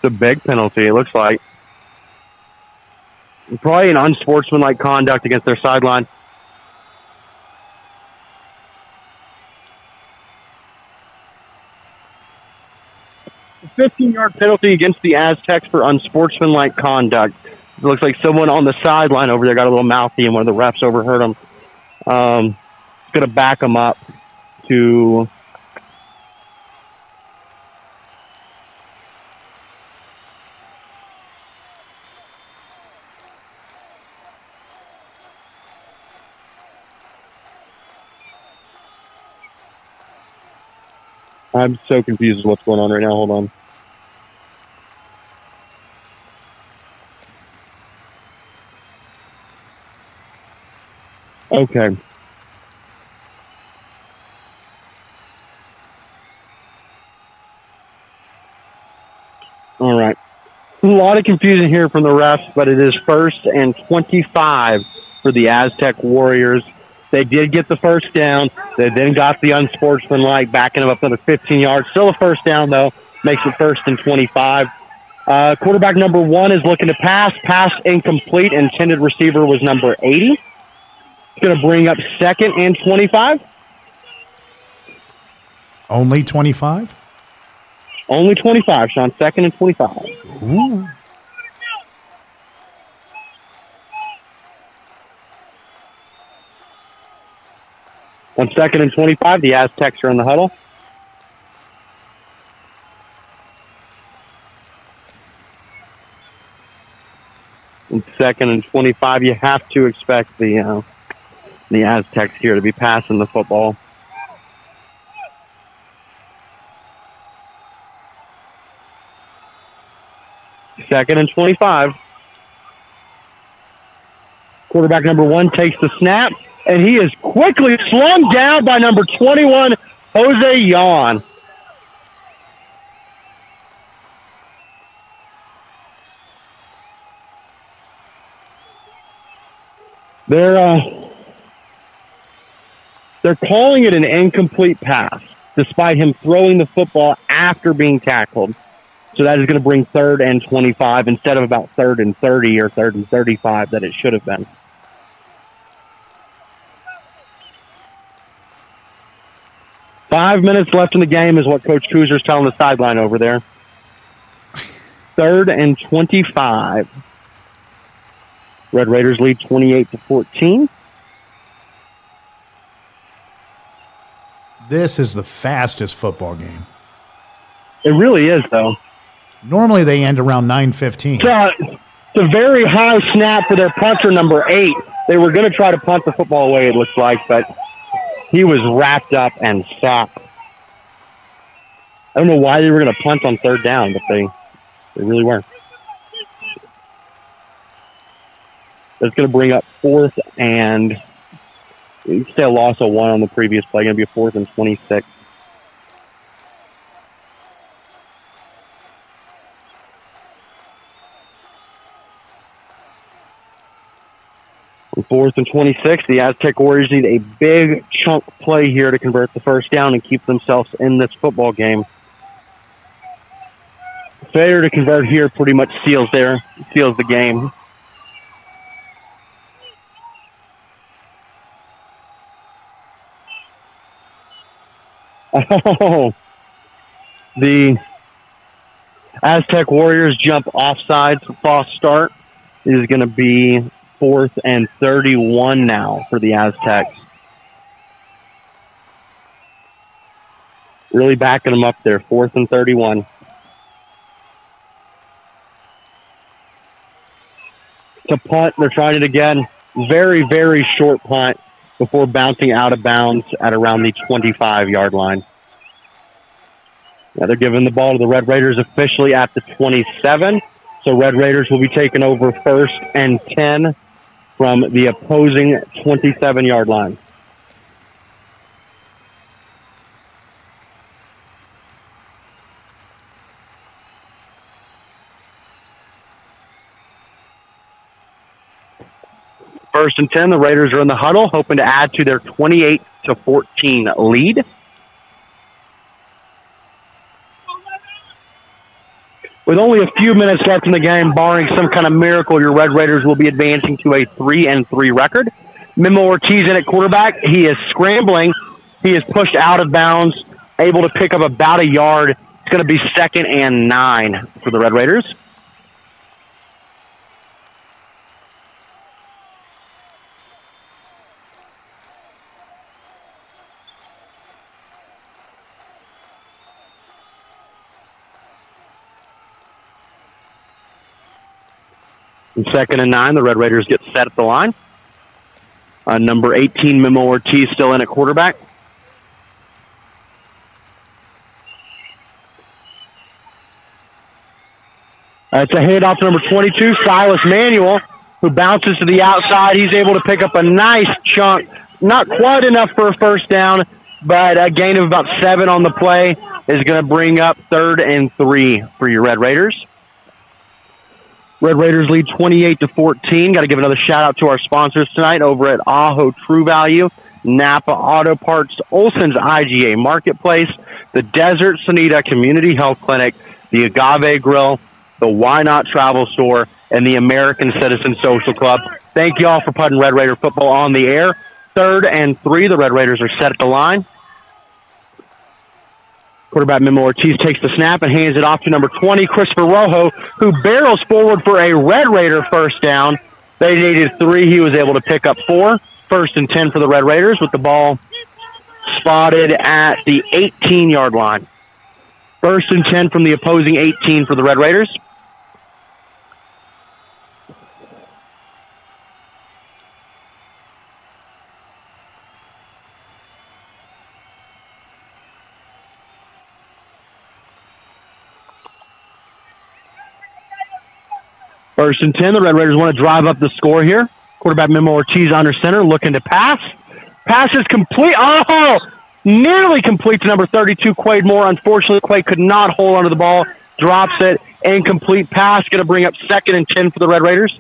a big penalty, it looks like. Probably an unsportsmanlike conduct against their sideline. A 15-yard penalty against the Aztecs for unsportsmanlike conduct. It looks like someone on the sideline over there got a little mouthy and one of the refs overheard him. It's going to back them up to... I'm so confused with what's going on right now. Hold on. Okay. All right. A lot of confusion here from the refs, but it is 1st and 25 for the Aztec Warriors. They did get the first down. They then got the unsportsmanlike, backing them up another 15 yards. Still a first down, though. Makes it 1st and 25. Quarterback number 1 is looking to pass. Pass incomplete. Intended receiver was number 80. It's going to bring up 2nd and 25. Only 25? Only 25, Sean. 2nd and 25. Ooh. On 2nd and 25, the Aztecs are in the huddle. On 2nd and 25, you have to expect the Aztecs here to be passing the football. Second and 25. Quarterback number 1 takes the snap, and he is quickly slung down by number 21, Jose Yan. They're calling it an incomplete pass, despite him throwing the football after being tackled. So that is going to bring 3rd and 25 instead of about 3rd and 30 or 3rd and 35 that it should have been. Five minutes left in the game is what Coach Kuzer's telling the sideline over there. 3rd and 25. Red Raiders lead 28-14. This is the fastest football game. It really is, though. Normally they end around 9:15. It's a very high snap for their punter, number 8. They were going to try to punt the football away, it looks like, but he was wrapped up and stopped. I don't know why they were going to punt on 3rd down, but they really were. That's going to bring up 4th and... You say a loss of 1 on the previous play. Going to be a 4th and 26. On 4th and 26, the Aztec Warriors need a big chunk play here to convert the first down and keep themselves in this football game. Failure to convert here pretty much seals the game. Oh, the Aztec Warriors jump offsides. False start. It is going to be 4th and 31 now for the Aztecs. Really backing them up there. 4th and 31. To punt, they're trying it again. Very, very short punt before bouncing out of bounds at around the 25-yard line. Now they're giving the ball to the Red Raiders officially at the 27. So Red Raiders will be taking over 1st and 10 from the opposing 27-yard line. First and 10, the Raiders are in the huddle, hoping to add to their 28-14 lead. With only a few minutes left in the game, barring some kind of miracle, your Red Raiders will be advancing to a 3-3 record. Memo Ortiz in at quarterback. He is scrambling. He is pushed out of bounds, able to pick up about a yard. It's going to be 2nd and 9 for the Red Raiders. And 2nd and 9, the Red Raiders get set at the line. Number 18, Memo Ortiz, still in at quarterback. It's a handoff to number 22, Silas Manuel, who bounces to the outside. He's able to pick up a nice chunk. Not quite enough for a first down, but a gain of about 7 on the play is going to bring up 3rd and 3 for your Red Raiders. Red Raiders lead 28-14. Got to give another shout-out to our sponsors tonight over at Aho True Value, Napa Auto Parts, Olson's IGA Marketplace, the Desert Sonita Community Health Clinic, the Agave Grill, the Why Not Travel Store, and the American Citizen Social Club. Thank you all for putting Red Raider football on the air. 3rd and 3, the Red Raiders are set at the line. Quarterback Memo Ortiz takes the snap and hands it off to number 20, Christopher Rojo, who barrels forward for a Red Raider first down. They needed 3. He was able to pick up 4. 1st and 10 for the Red Raiders with the ball spotted at the 18-yard line. 1st and 10 from the opposing 18 for the Red Raiders. First and 10, the Red Raiders want to drive up the score here. Quarterback Memo Ortiz under center, looking to pass. Pass is complete. Oh, nearly complete to number 32, Quade Moore. Unfortunately, Quade could not hold onto the ball. Drops it. Incomplete pass. Going to bring up 2nd and 10 for the Red Raiders.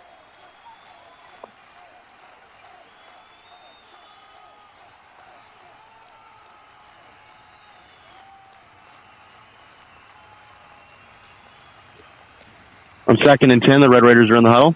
On 2nd and 10, the Red Raiders are in the huddle.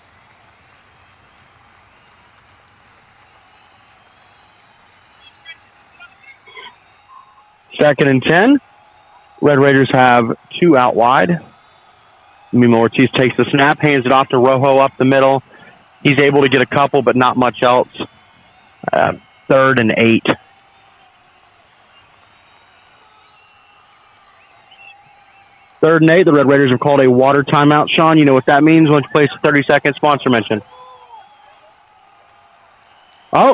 Second and 10. Red Raiders have 2 out wide. Memo Ortiz takes the snap, hands it off to Rojo up the middle. He's able to get a couple, but not much else. 3rd and 8. Third and 8, the Red Raiders have called a water timeout. Sean, you know what that means? Once you place a 30-second sponsor mention. Oh.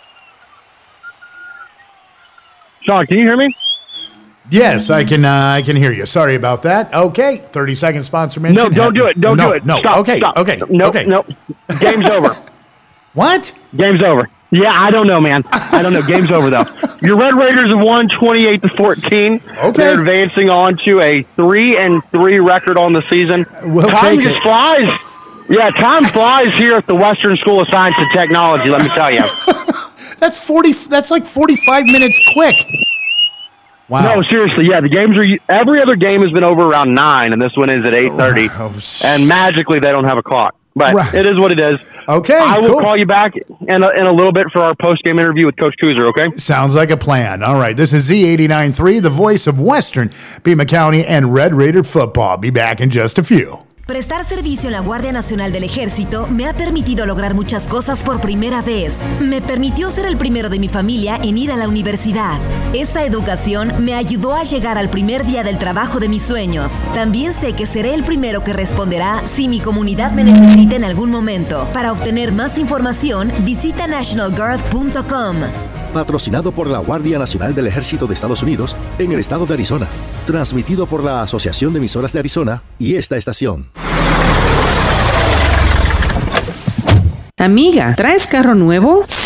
Sean, can you hear me? Yes, I can hear you. Sorry about that. Okay, 30-second sponsor mention. No, don't do it. Don't do it. No, Stop, okay, stop. okay. Nope, okay. nope. Game's over. What? Game's over. Yeah, I don't know, man. I don't know. Game's over, though. Your Red Raiders have won 28-14. Okay. They're advancing on to a 3-3 record on the season. We'll time take just it. flies. Yeah, time flies here at the Western School of Science and Technology, let me tell you. That's like 45 minutes quick. Wow. No, seriously, yeah. The games are every other game has been over around 9, and this one is at 8:30. And magically, they don't have a clock. But Right. It is what it is. Okay, I will cool. call you back in a little bit for our post-game interview with Coach Kuzer, okay? Sounds like a plan. All right, this is Z89.3, the voice of Western, Pima County, and Red Raider football. Be back in just a few. Prestar servicio en la Guardia Nacional del Ejército me ha permitido lograr muchas cosas por primera vez. Me permitió ser el primero de mi familia en ir a la universidad. Esa educación me ayudó a llegar al primer día del trabajo de mis sueños. También sé que seré el primero que responderá si mi comunidad me necesita en algún momento. Para obtener más información, visita nationalguard.com. Patrocinado por la Guardia Nacional del Ejército de Estados Unidos en el estado de Arizona. Transmitido por la Asociación de Emisoras de Arizona y esta estación. Amiga, ¿traes carro nuevo? Sí.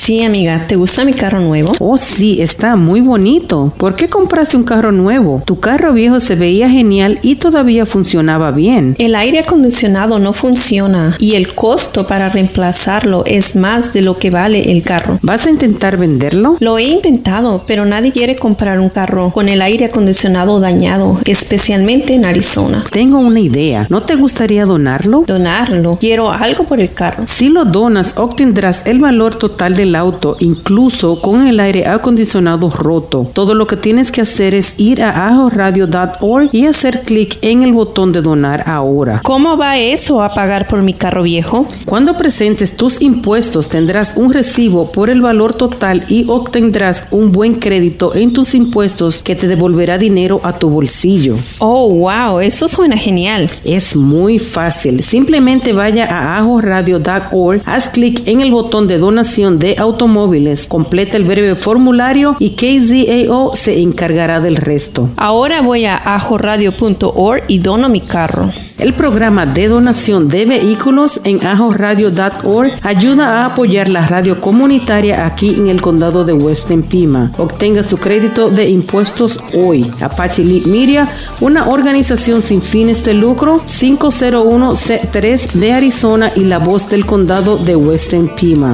Sí, amiga, ¿te gusta mi carro nuevo? Oh, sí, está muy bonito. ¿Por qué compraste un carro nuevo? Tu carro viejo se veía genial y todavía funcionaba bien. El aire acondicionado no funciona y el costo para reemplazarlo es más de lo que vale el carro. ¿Vas a intentar venderlo? Lo he intentado, pero nadie quiere comprar un carro con el aire acondicionado dañado, especialmente en Arizona. Tengo una idea. ¿No te gustaría donarlo? Donarlo. Quiero algo por el carro. Si lo donas, obtendrás el valor total del auto, incluso con el aire acondicionado roto. Todo lo que tienes que hacer es ir a ajoradio.org y hacer clic en el botón de donar ahora. ¿Cómo va eso a pagar por mi carro viejo? Cuando presentes tus impuestos, tendrás un recibo por el valor total y obtendrás un buen crédito en tus impuestos que te devolverá dinero a tu bolsillo. Oh, wow, eso suena genial. Es muy fácil. Simplemente vaya a ajoradio.org, haz clic en el botón de donación de automóviles, completa el breve formulario y KZAO se encargará del resto. Ahora voy a ajoradio.org y dono mi carro. El programa de donación de vehículos en ajoradio.org ayuda a apoyar la radio comunitaria aquí en el condado de Western Pima. Obtenga su crédito de impuestos hoy. Apache Lead Media, una organización sin fines de lucro, 501C3 de Arizona y la voz del condado de Western Pima.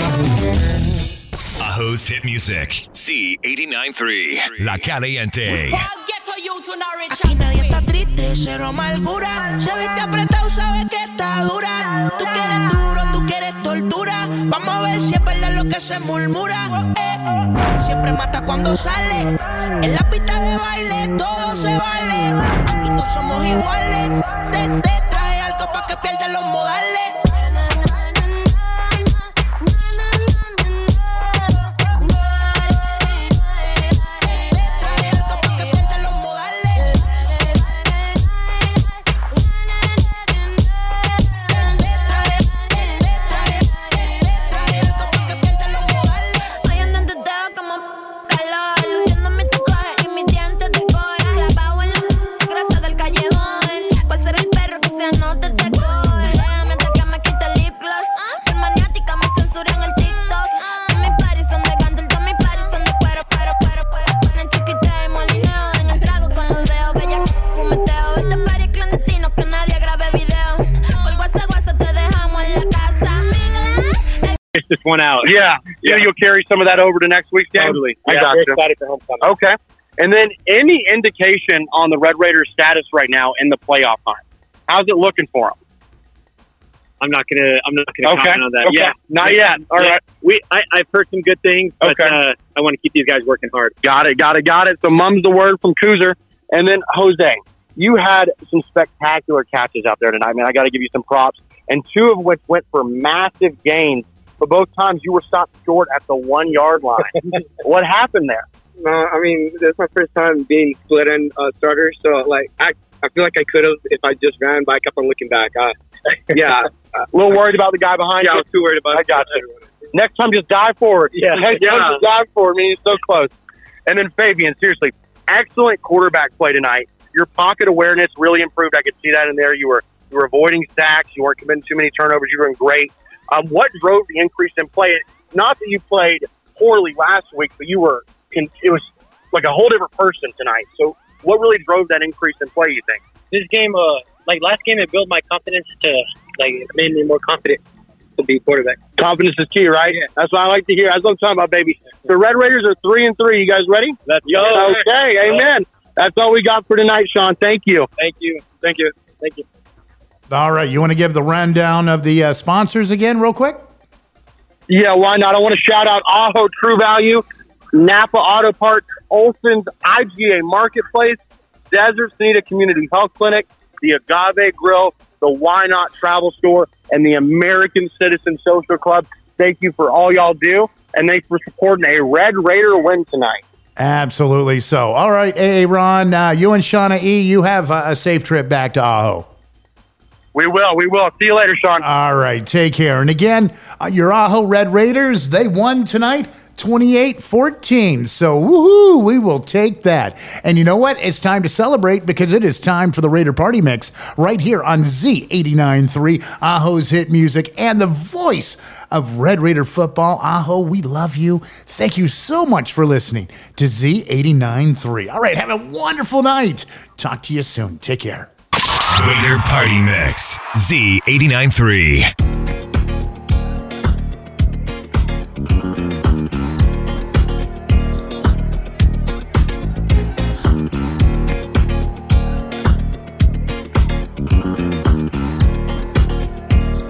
Aho's Hit Music, C89.3, La Caliente. Aquí nadie está triste, cero amargura. Se viste apretado, sabe que está dura. Tú quieres duro, tú quieres tortura. Vamos a ver si es verdad lo que se murmura. Siempre mata cuando sale. En la pista de baile todo se vale. Aquí todos somos iguales. Te traje algo pa' que pierdas los modales. This one out. Yeah. You'll carry some of that over to next week's game? Totally. I got we're you. excited for homecoming. Okay. And then any indication on the Red Raiders' status right now in the playoff hunt? How's it looking for them? I'm not gonna comment on that. Okay. Yeah, Not yet. All right. I've heard some good things, but Okay. I want to keep these guys working hard. Got it. So mum's the word from Coozer. And then Jose, you had some spectacular catches out there tonight, man. I got to give you some props. And two of which went for massive gains. But both times you were stopped short at the 1 yard line. What happened there? I mean, this is my first time being split end starter, so like I feel like I could have if I just ran, but I kept on looking back. A little worried about the guy behind you. I was too worried about. I got you. Next time, just dive forward. Next time, just dive forward. I mean, it's so close. And then Fabian, seriously, excellent quarterback play tonight. Your pocket awareness really improved. I could see that in there. You were avoiding sacks. You weren't committing too many turnovers. You were doing great. What drove the increase in play? Not that you played poorly last week, but it was like a whole different person tonight. So what really drove that increase in play, you think? This game, like last game, it built my confidence it made me more confident to be quarterback. Confidence is key, right? Yeah. That's what I like to hear. That's what I'm talking about, baby. The Red Raiders are 3-3. You guys ready? Let's go. Okay, amen. That's all we got for tonight, Sean. Thank you. Thank you. All right, you want to give the rundown of the sponsors again real quick? Yeah, why not? I want to shout out Aho True Value, Napa Auto Parts, Olson's IGA Marketplace, Desert Sonita Community Health Clinic, the Agave Grill, the Why Not Travel Store, and the American Citizen Social Club. Thank you for all y'all do, and thanks for supporting a Red Raider win tonight. Absolutely so. All right, Ron, you and Shauna E., you have a safe trip back to Aho. We will. See you later, Sean. All right, take care. And again, your Aho Red Raiders, they won tonight 28-14. So, woohoo, we will take that. And you know what? It's time to celebrate because it is time for the Raider Party Mix right here on Z89.3, Aho's hit music and the voice of Red Raider football. Aho, we love you. Thank you so much for listening to Z89.3. All right, have a wonderful night. Talk to you soon. Take care. Raider Party Mix, Z89.3.